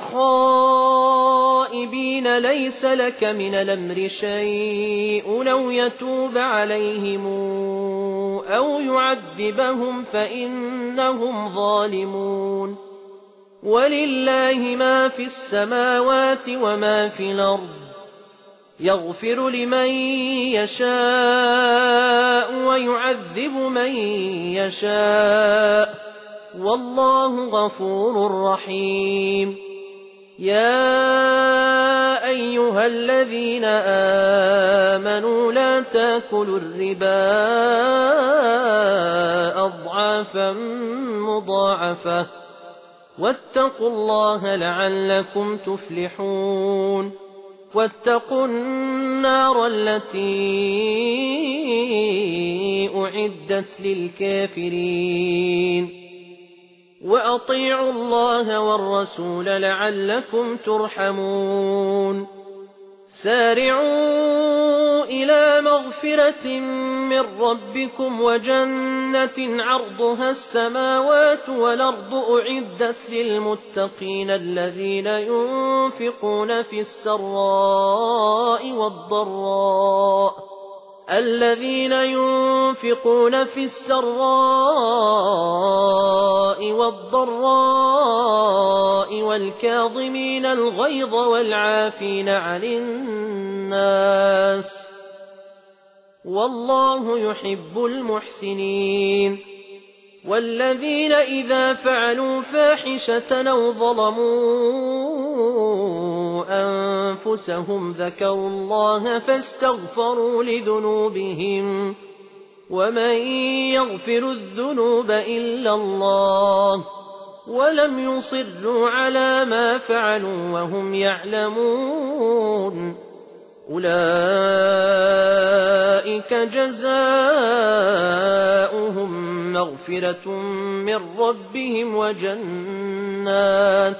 خائبين ليس لك من الأمر شيء أو يتوب عليهم أو يعذبهم فإنهم ظالمون. ولله ما في السماوات وما في الأرض، يغفر لمن يشاء ويعذب من يشاء، والله غفور رحيم. يا أيها الذين آمنوا لا تاكلوا الربا أضعافا مضاعفة واتقوا الله لعلكم تفلحون. واتقوا النار التي أعدت للكافرين. وأطيعوا الله والرسول لعلكم ترحمون. سارعوا إلى مغفرة من ربكم وجنة عرضها السماوات والأرض أعدت للمتقين الذين ينفقون في السراء والضراء الذين ينفقون في السراء والضراء والكاظمين الغيظ والعافين عن الناس، والله يحب المحسنين. والذين إذا فعلوا فاحشة أو ظلموا أنفسهم ذكروا الله فاستغفروا لذنوبهم، ومن يغفر الذنوب إلا الله، ولم يصروا على ما فعلوا وهم يعلمون. أولئك جزاؤهم مغفرة من ربهم وجنات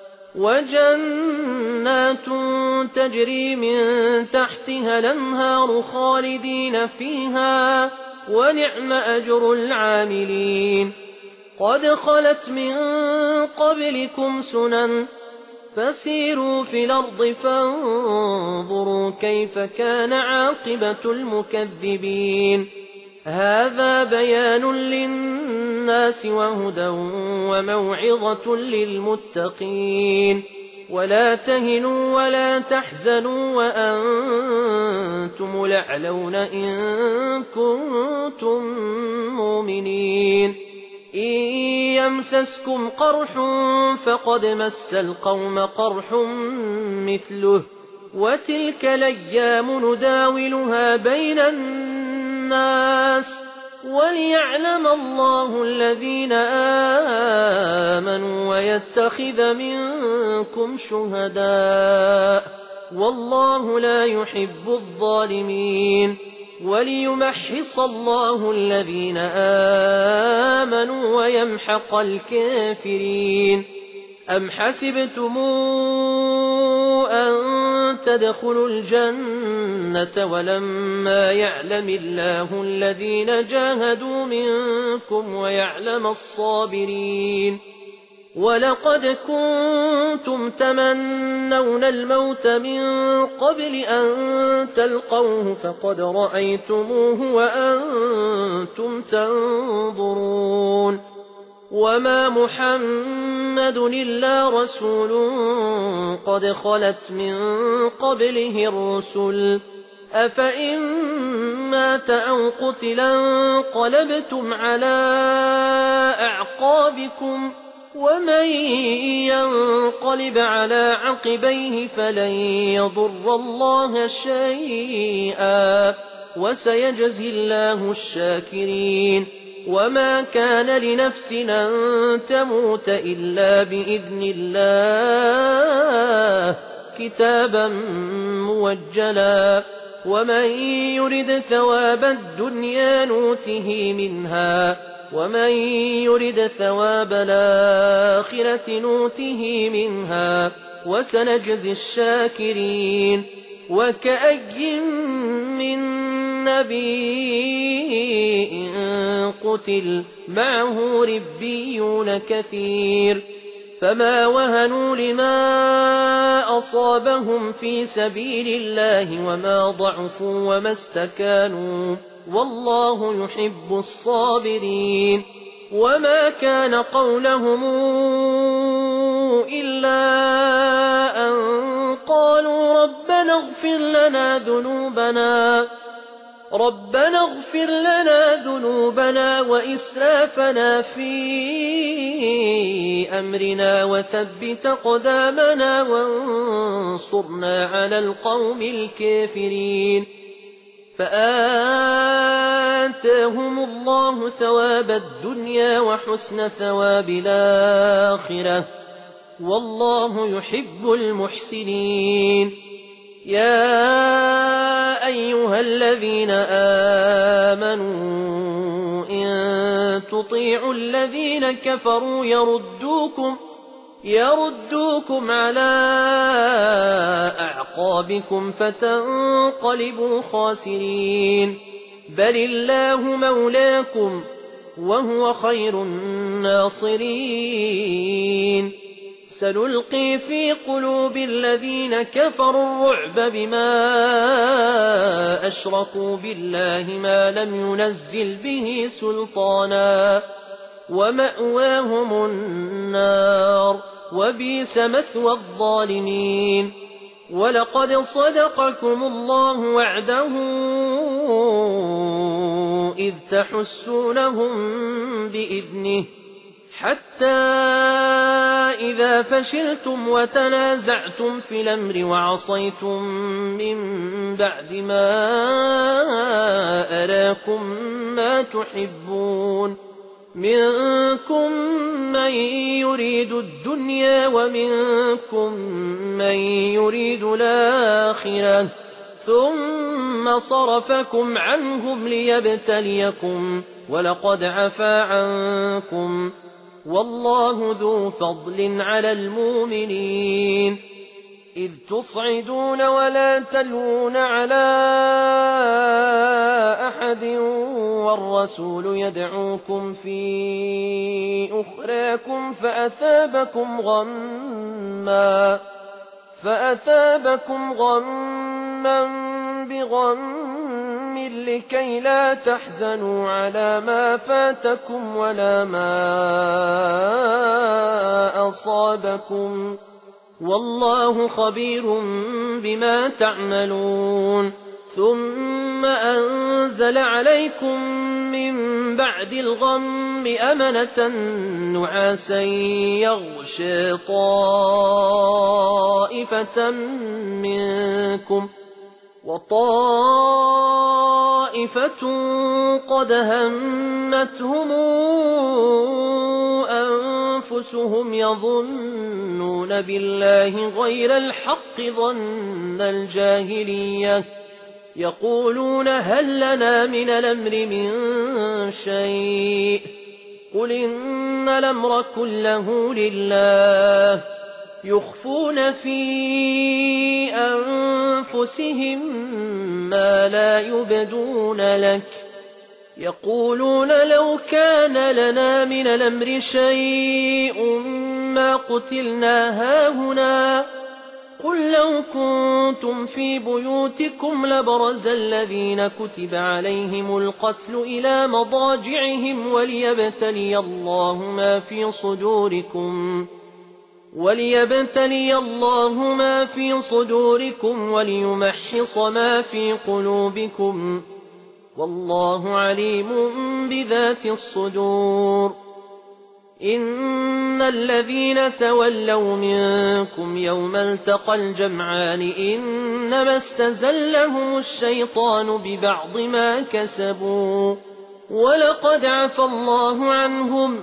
وجنات تجري من تحتها الأنهار خالدين فيها، ونعم أجر العاملين. قد خلت من قبلكم سنن فسيروا في الأرض فانظروا كيف كان عاقبة المكذبين. هذا بيان للناس وهدى وموعظة للمتقين. ولا تهنوا ولا تحزنوا وأنتم الأعلون إن كنتم مؤمنين. إن يمسسكم قرح فقد مس القوم قرح مثله، وتلك الأيام نداولها بين الناس، وليعلم الله الذين آمنوا ويتخذ منكم شهداء، والله لا يحب الظالمين. وليمحص الله الذين آمنوا ويمحق الكافرين. أم حسبتم أن تدخلوا الجنة ولما يعلم الله الذين جاهدوا منكم ويعلم الصابرين؟ ولقد كنتم تمنون الموت من قبل أن تلقوه فقد رأيتموه وأنتم تنظرون. وما محمد إلا رسول قد خلت من قبله الرسل، أفإن مات أو قتلا انقلبتم على أعقابكم، ومن ينقلب على عقبيه فلن يضر الله شيئا، وسيجزي الله الشاكرين. وما كان لنفس أن تموت إلا بإذن الله كتابا موجلا، ومن يرد ثواب الدنيا نوته منها، ومن يرد ثواب الآخرة نوته منها، وسنجزي الشاكرين. وكأي من نبي قتل معه ربيون كثير، فما وهنوا لما أصابهم في سبيل الله وما ضعفوا وما استكانوا والله يحب الصابرين. وما كان قولهم إلا أن قالوا ربنا اغفر لنا ذنوبنا ربنا اغفر لنا ذنوبنا وإسرافنا في أمرنا وثبت أقدامنا وانصرنا على القوم الكافرين. فآتاهم الله ثواب الدنيا وحسن ثواب الآخرة والله يحب المحسنين. يا أيها الذين آمنوا إن تطيعوا الذين كفروا يردوكم يردوكم على أعقابكم فتنقلبوا خاسرين. بل الله مولاكم وهو خير الناصرين. سنلقي في قلوب الذين كفروا الرعب بما أشركوا بالله ما لم ينزل به سلطانا ومأواهم النار وبئس مثوى الظالمين. ولقد صدقكم الله وعده إذ تحسونهم بإذنه حتى إذا فشلتم وتنازعتم في الأمر وعصيتم من بعد ما أراكم ما تحبون منكم من يريد الدنيا ومنكم من يريد الآخرة ثم صرفكم عنهم ليبتليكم ولقد عفا عنكم والله ذو فضل على المؤمنين. إذ تصعدون ولا تلوون على أحد والرسول يدعوكم في أخراكم فأثابكم غما فأثابكم غما بغم لكي لا تحزنوا على ما فاتكم ولا ما أصابكم والله خبير بما تعملون. ثم أنزل عليكم من بعد الغم أمنة نعاسا يغشى طائفة منكم وطائفة قد همتهم أنفسهم يظنون بالله غير الحق ظن الجاهلية يقولون هل لنا من الأمر من شيء قل إن الأمر كله لله يخفون في أنفسهم ما لا يبدون لك يقولون لو كان لنا من الأمر شيء ما قتلنا هاهنا قل لو كنتم في بيوتكم لبرز الذين كتب عليهم القتل إلى مضاجعهم وليبتلي الله ما في صدوركم وليبتلي الله ما في صدوركم وليمحص ما في قلوبكم والله عليم بذات الصدور. إن الذين تولوا منكم يوم التقى الجمعان إنما استزلهم الشيطان ببعض ما كسبوا ولقد عفى الله عنهم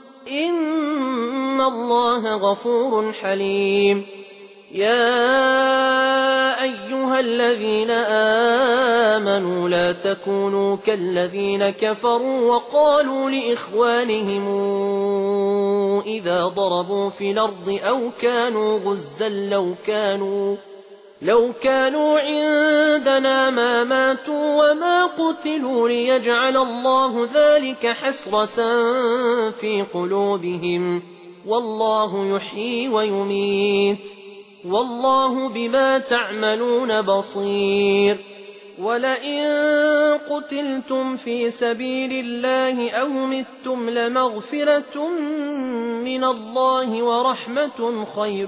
إن الله غفور حليم. يا أيها الذين آمنوا لا تكونوا كالذين كفروا وقالوا لإخوانهم إذا ضربوا في الأرض أو كانوا غزا لو كانوا لو كانوا عندنا ما ماتوا وما قتلوا ليجعل الله ذلك حسرة في قلوبهم والله يحيي ويميت والله بما تعملون بصير ولئن قتلتم في سبيل الله أو متم لمغفرة من الله ورحمة خير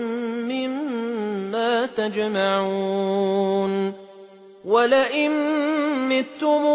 مما تجمعون ولئن متم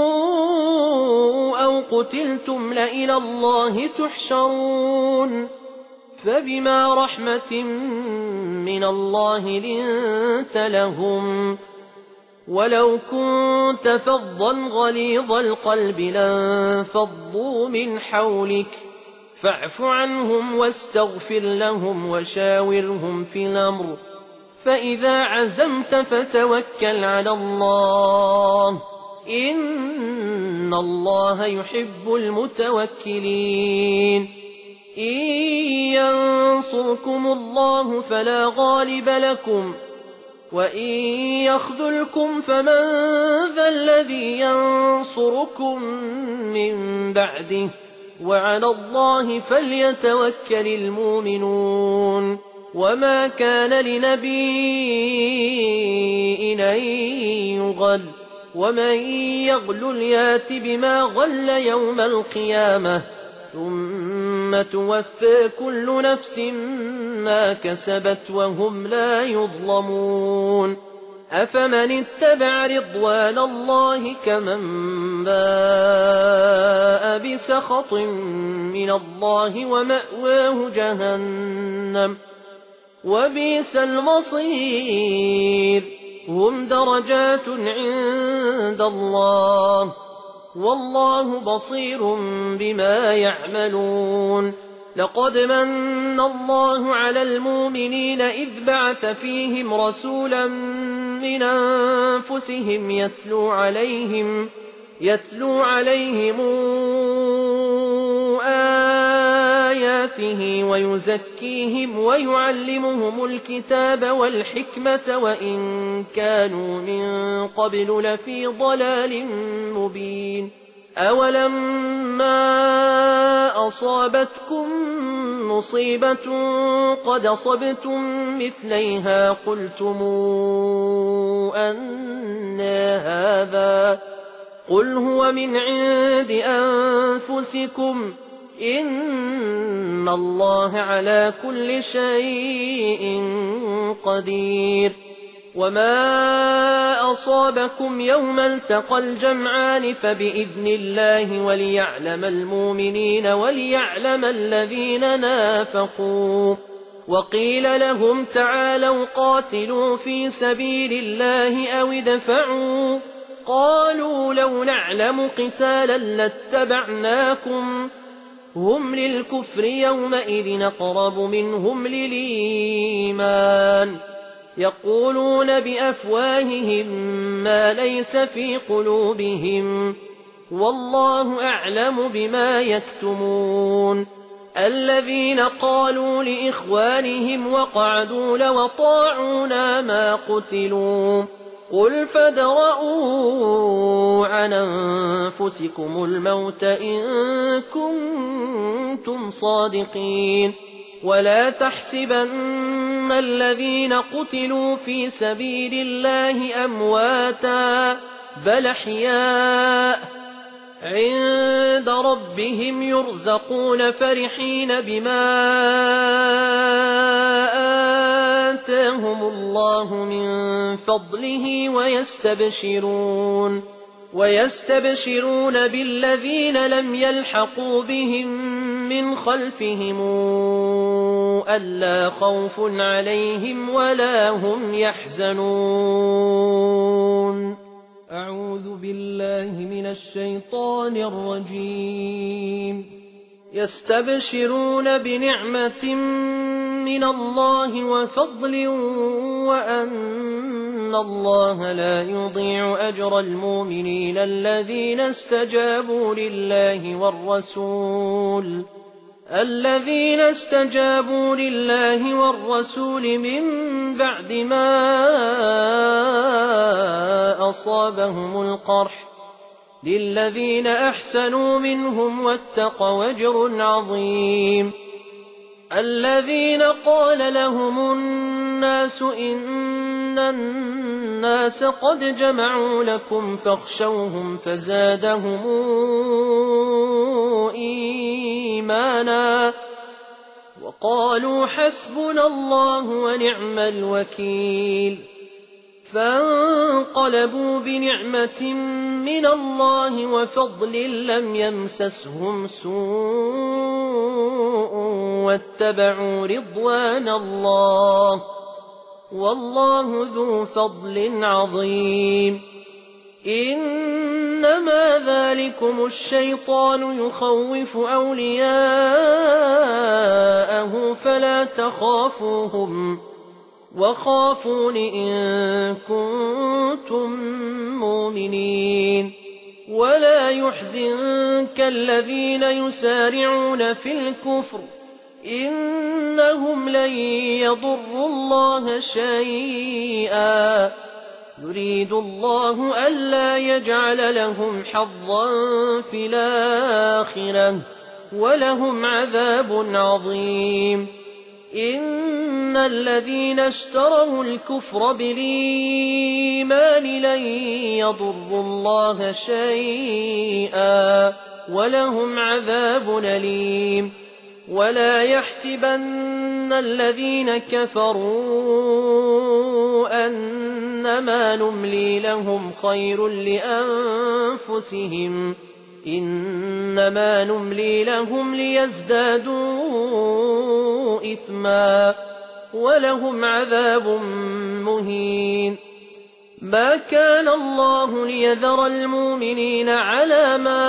أو قتلتم لإلى الله تحشرون فبما رحمة من الله لنت لهم ولو كنت فظا غليظ القلب لانفضوا من حولك فاعف عنهم واستغفر لهم وشاورهم في الأمر فإذا عزمت فتوكل على الله إن الله يحب المتوكلين إن ينصركم الله فلا غالب لكم وإن يخذلكم فمن ذا الذي ينصركم من بعده وعلى الله فليتوكل المؤمنون وما كان لنبي أن يغل ومن يغل يات بما غل يوم القيامة ثم توفى كل نفس ما كسبت وهم لا يظلمون أفمن اتبع رضوان الله كمن باء بسخط من الله ومأواه جهنم وبئس المصير هم درجات عند الله والله بصير بما يعملون لقد من الله على المؤمنين إذ بعث فيهم رسولا من أنفسهم يتلو عليهم يتلو عليهم آياته ويزكيهم ويعلمهم الكتاب والحكمة وإن كانوا من قبل لفي ضلال مبين أولما أصابتكم مصيبة قد أصبتم مثليها قلتم أنى هذا قل هو من عند أنفسكم إن الله على كل شيء قدير وما أصابكم يوم التقى الجمعان فبإذن الله وليعلم المؤمنين وليعلم الذين نافقوا وقيل لهم تعالوا قاتلوا في سبيل الله أو ادفعوا قالوا لو نعلم قتالا لاتبعناكم هم للكفر يومئذ أقرب منهم للإيمان يقولون بأفواههم ما ليس في قلوبهم والله أعلم بما يكتمون الذين قالوا لإخوانهم وقعدوا لو طاعونا ما قتلوا قل فادرءوا عن أنفسكم الموت إن كنتم صادقين ولا تحسبن الذين قتلوا في سبيل الله أمواتا بل أحياء عند ربهم يرزقون فرحين بما آتاهم الله من فضله ويستبشرون ويستبشرون بالذين لم يلحقوا بهم من خلفهم ألا خوف عليهم ولا هم يحزنون أعوذ بالله من الشيطان الرجيم يستبشرون بنعمة من الله وفضل وأن الله لا يضيع أجر المؤمنين الذين استجابوا لله والرسول الذين استجابوا لله والرسول من بعد ما أصابهم القرح للذين أحسنوا منهم واتقوا أجر عظيم الذين قال لهم الناس إن الناس قد جمعوا لكم فاخشوهم فزادهم إيمانا وقالوا حسبنا الله ونعم الوكيل فانقلبوا بنعمة من الله وفضل لم يمسسهم سوء واتبعوا رضوان الله والله ذو فضل عظيم إنما ذلكم الشيطان يخوف أولياءه فلا تخافوهم وخافون إن كنتم مؤمنين ولا يحزنك الذين يسارعون في الكفر إنهم لن يضروا الله شيئا يريد الله ألا يجعل لهم حظا في الآخرة ولهم عذاب عظيم إن الذين اشتروا الكفر بالإيمان لن يضروا الله شيئا ولهم عذاب أليم ولا يحسبن الذين كفروا أنما نملي لهم خير لأنفسهم إنما نملي لهم ليزدادوا إثما ولهم عذاب مهين ما كان الله ليذر المؤمنين على ما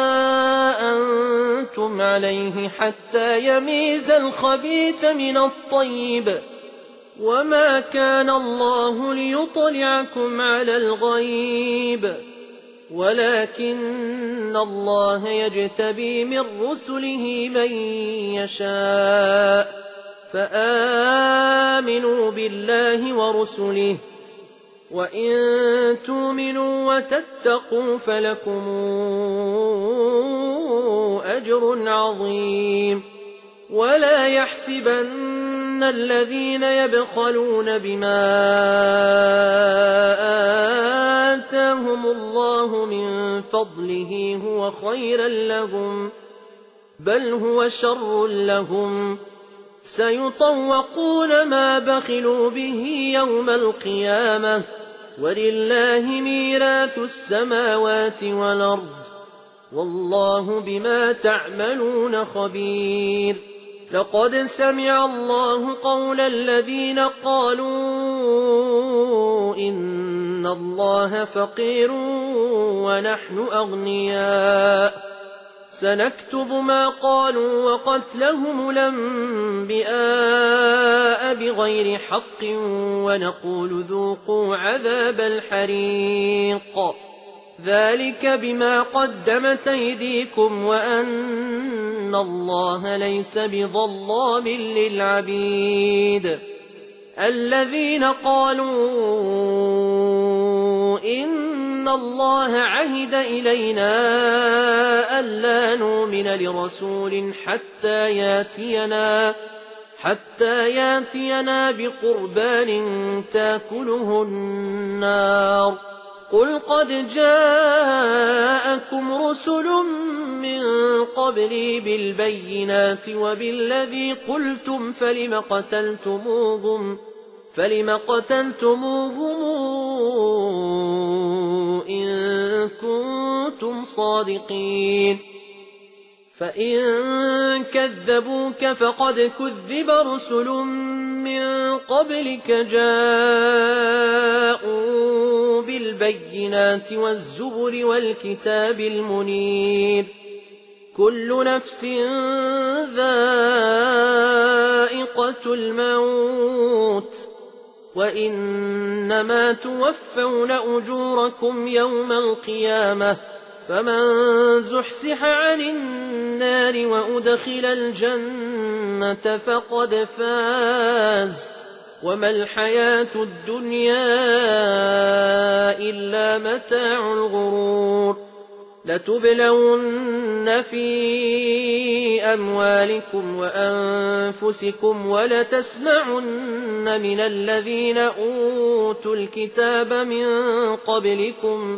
أنتم عليه حتى يميز الخبيث من الطيب وما كان الله ليطلعكم على الغيب ولكن الله يجتبي من رسله من يشاء فآمنوا بالله ورسله وإن تؤمنوا وتتقوا فلكم أجر عظيم ولا يحسبن الذين يبخلون بما آتاهم الله من فضله هو خيرا لهم بل هو شر لهم سيطوقون ما بخلوا به يوم القيامة ولله ميراث السماوات والأرض والله بما تعملون خبير لقد سمع الله قول الذين قالوا إن الله فقير ونحن أغنياء سنكتب ما قالوا وقتلهم الأنبياء بغير حق ونقول ذوقوا عذاب الحريق ذلك بما قدمت أيديكم وأن الله ليس بظلام للعبيد الذين قالوا إن الله عهد إلينا ألا نؤمن لرسول حتى ياتينا حتى ياتينا بقربان تاكله النار قل قد جاءكم رسل من قبلي بالبينات وبالذي قلتم فلم قتلتموهم فلم قتلتموهم إن كنتم صادقين فإن كذبوك فقد كذب رسل من قبلك جاءوا بالبينات والزبر والكتاب المنير كل نفس ذائقة الموت وإنما توفون أجوركم يوم القيامة فمن زحزح عن النار وأدخل الجنة فقد فاز وما الحياة الدنيا إلا متاع الغرور لتبلون في أموالكم وأنفسكم ولتسمعن من الذين أوتوا الكتاب من قبلكم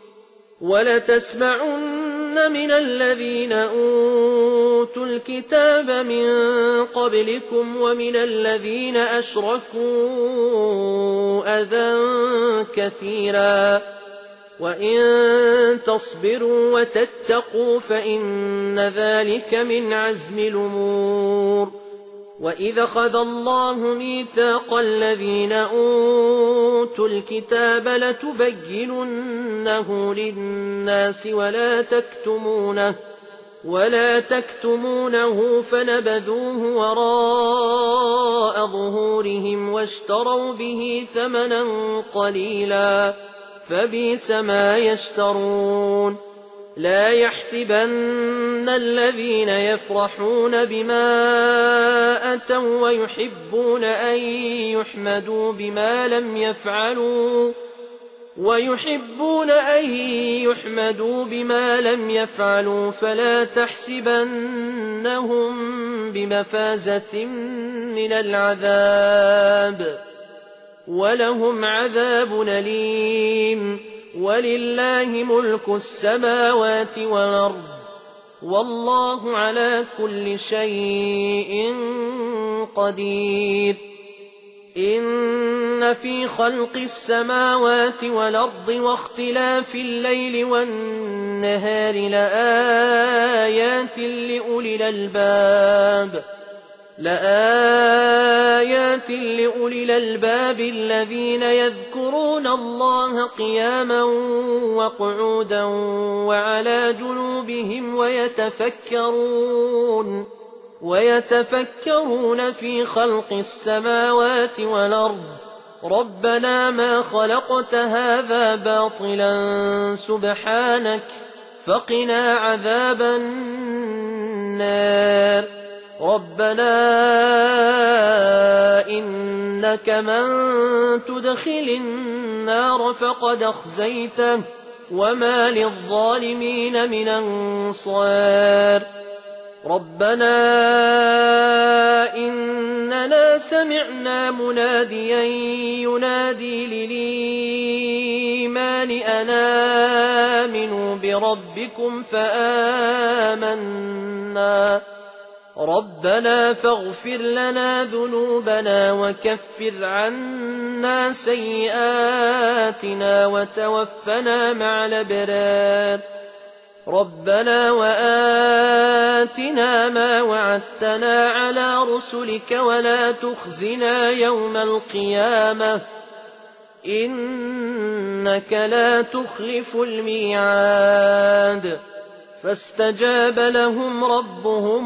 ولتسمعن من الذين أوتوا الكتاب من قبلكم ومن الذين أشركوا أذى كثيرا وإن تصبروا وتتقوا فإن ذلك من عزم الأمور وإذا أخذ الله ميثاق الذين أوتوا الكتاب لتبيننه للناس ولا تكتمونه ولا تكتمونه فنبذوه وراء ظهورهم واشتروا به ثمنا قليلا فبئس ما يشترون لا يحسبن الذين يفرحون بما أتوا ويحبون أن يحمدوا بما لم يفعلوا ويحبون أن يحمدوا بما لم يفعلوا فلا تحسبنهم بمفازة من العذاب ولهم عذاب أليم ولله ملك السماوات والأرض والله على كل شيء قدير إن في خلق السماوات والأرض واختلاف الليل والنهار لآيات لأولي الألباب لآيات لأولي الألباب الذين يذكرون الله قياما وقعودا وعلى جنوبهم ويتفكرون ويتفكرون في خلق السماوات والأرض ربنا ما خلقت هذا باطلا سبحانك فقنا عذاب النار ربنا إنك من تدخل النار فقد أخزيته وما للظالمين من أنصار ربنا إننا سمعنا مناديا ينادي للإيمان أن آمنوا بربكم فآمنا ربنا فاغفر لنا ذنوبنا وكفر عنا سيئاتنا وتوفنا مع الأبرار ربنا وآتنا ما وعدتنا على رسلك ولا تخزنا يوم القيامة إنك لا تخلف الميعاد فاستجاب لهم ربهم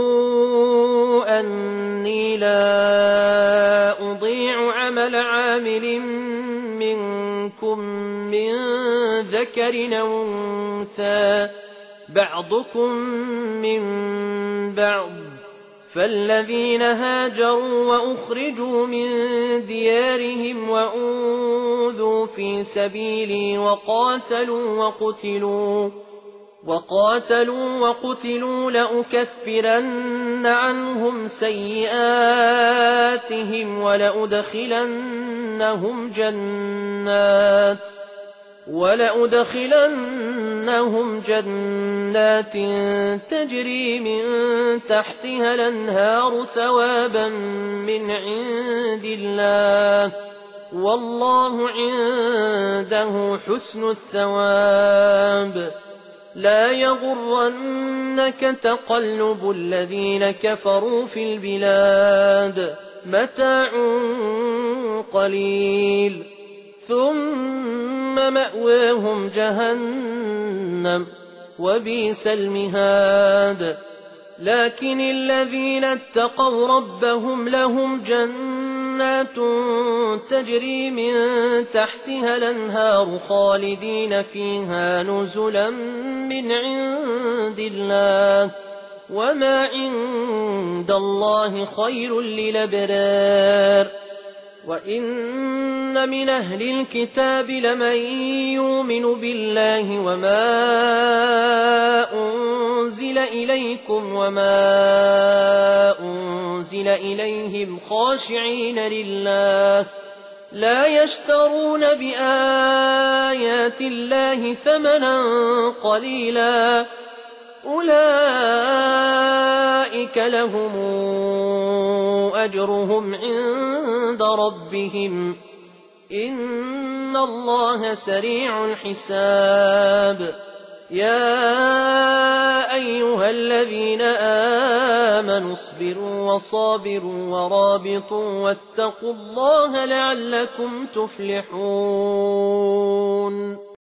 أني لا أضيع عمل عامل منكم من ذكر أو أنثى بعضكم من بعض فالذين هاجروا وأخرجوا من ديارهم وأوذوا في سبيلي وقاتلوا وقتلوا وقاتلوا وقتلوا لأكفرن عنهم سيئاتهم ولأدخلنهم جنات ولأدخلنهم جنات تجري من تحتها الأنهار ثوابا من عند الله والله عنده حسن الثواب لا يغرنك تقلب الذين كفروا في البلاد متاع قليل ثم مأواهم جهنم وبئس المهاد لكن الذين اتقوا ربهم لهم جنات تجري من تحتها الأنهار خالدين فيها نزلا من عند الله وما عند الله خير للأبرار وَإِنَّ مِنْ أَهْلِ الْكِتَابِ لَمَن يُؤْمِنُ بِاللَّهِ وَمَا أُنزِلَ إِلَيْكُمْ وَمَا أُنزِلَ إِلَيْهِمْ خَاشِعِينَ لِلَّهِ لَا يَشْتَرُونَ بِآيَاتِ اللَّهِ ثَمَنًا قَلِيلًا أُولَئِكَ لَهُمْ أَجْرُهُمْ عِندَ رَبِّهِمْ إِنَّ اللَّهَ سَرِيعُ الْحِسَابِ يَا أَيُّهَا الَّذِينَ آمَنُوا اصْبِرُوا وَصَابِرُوا وَرَابِطُوا وَاتَّقُوا اللَّهَ لَعَلَّكُمْ تُفْلِحُونَ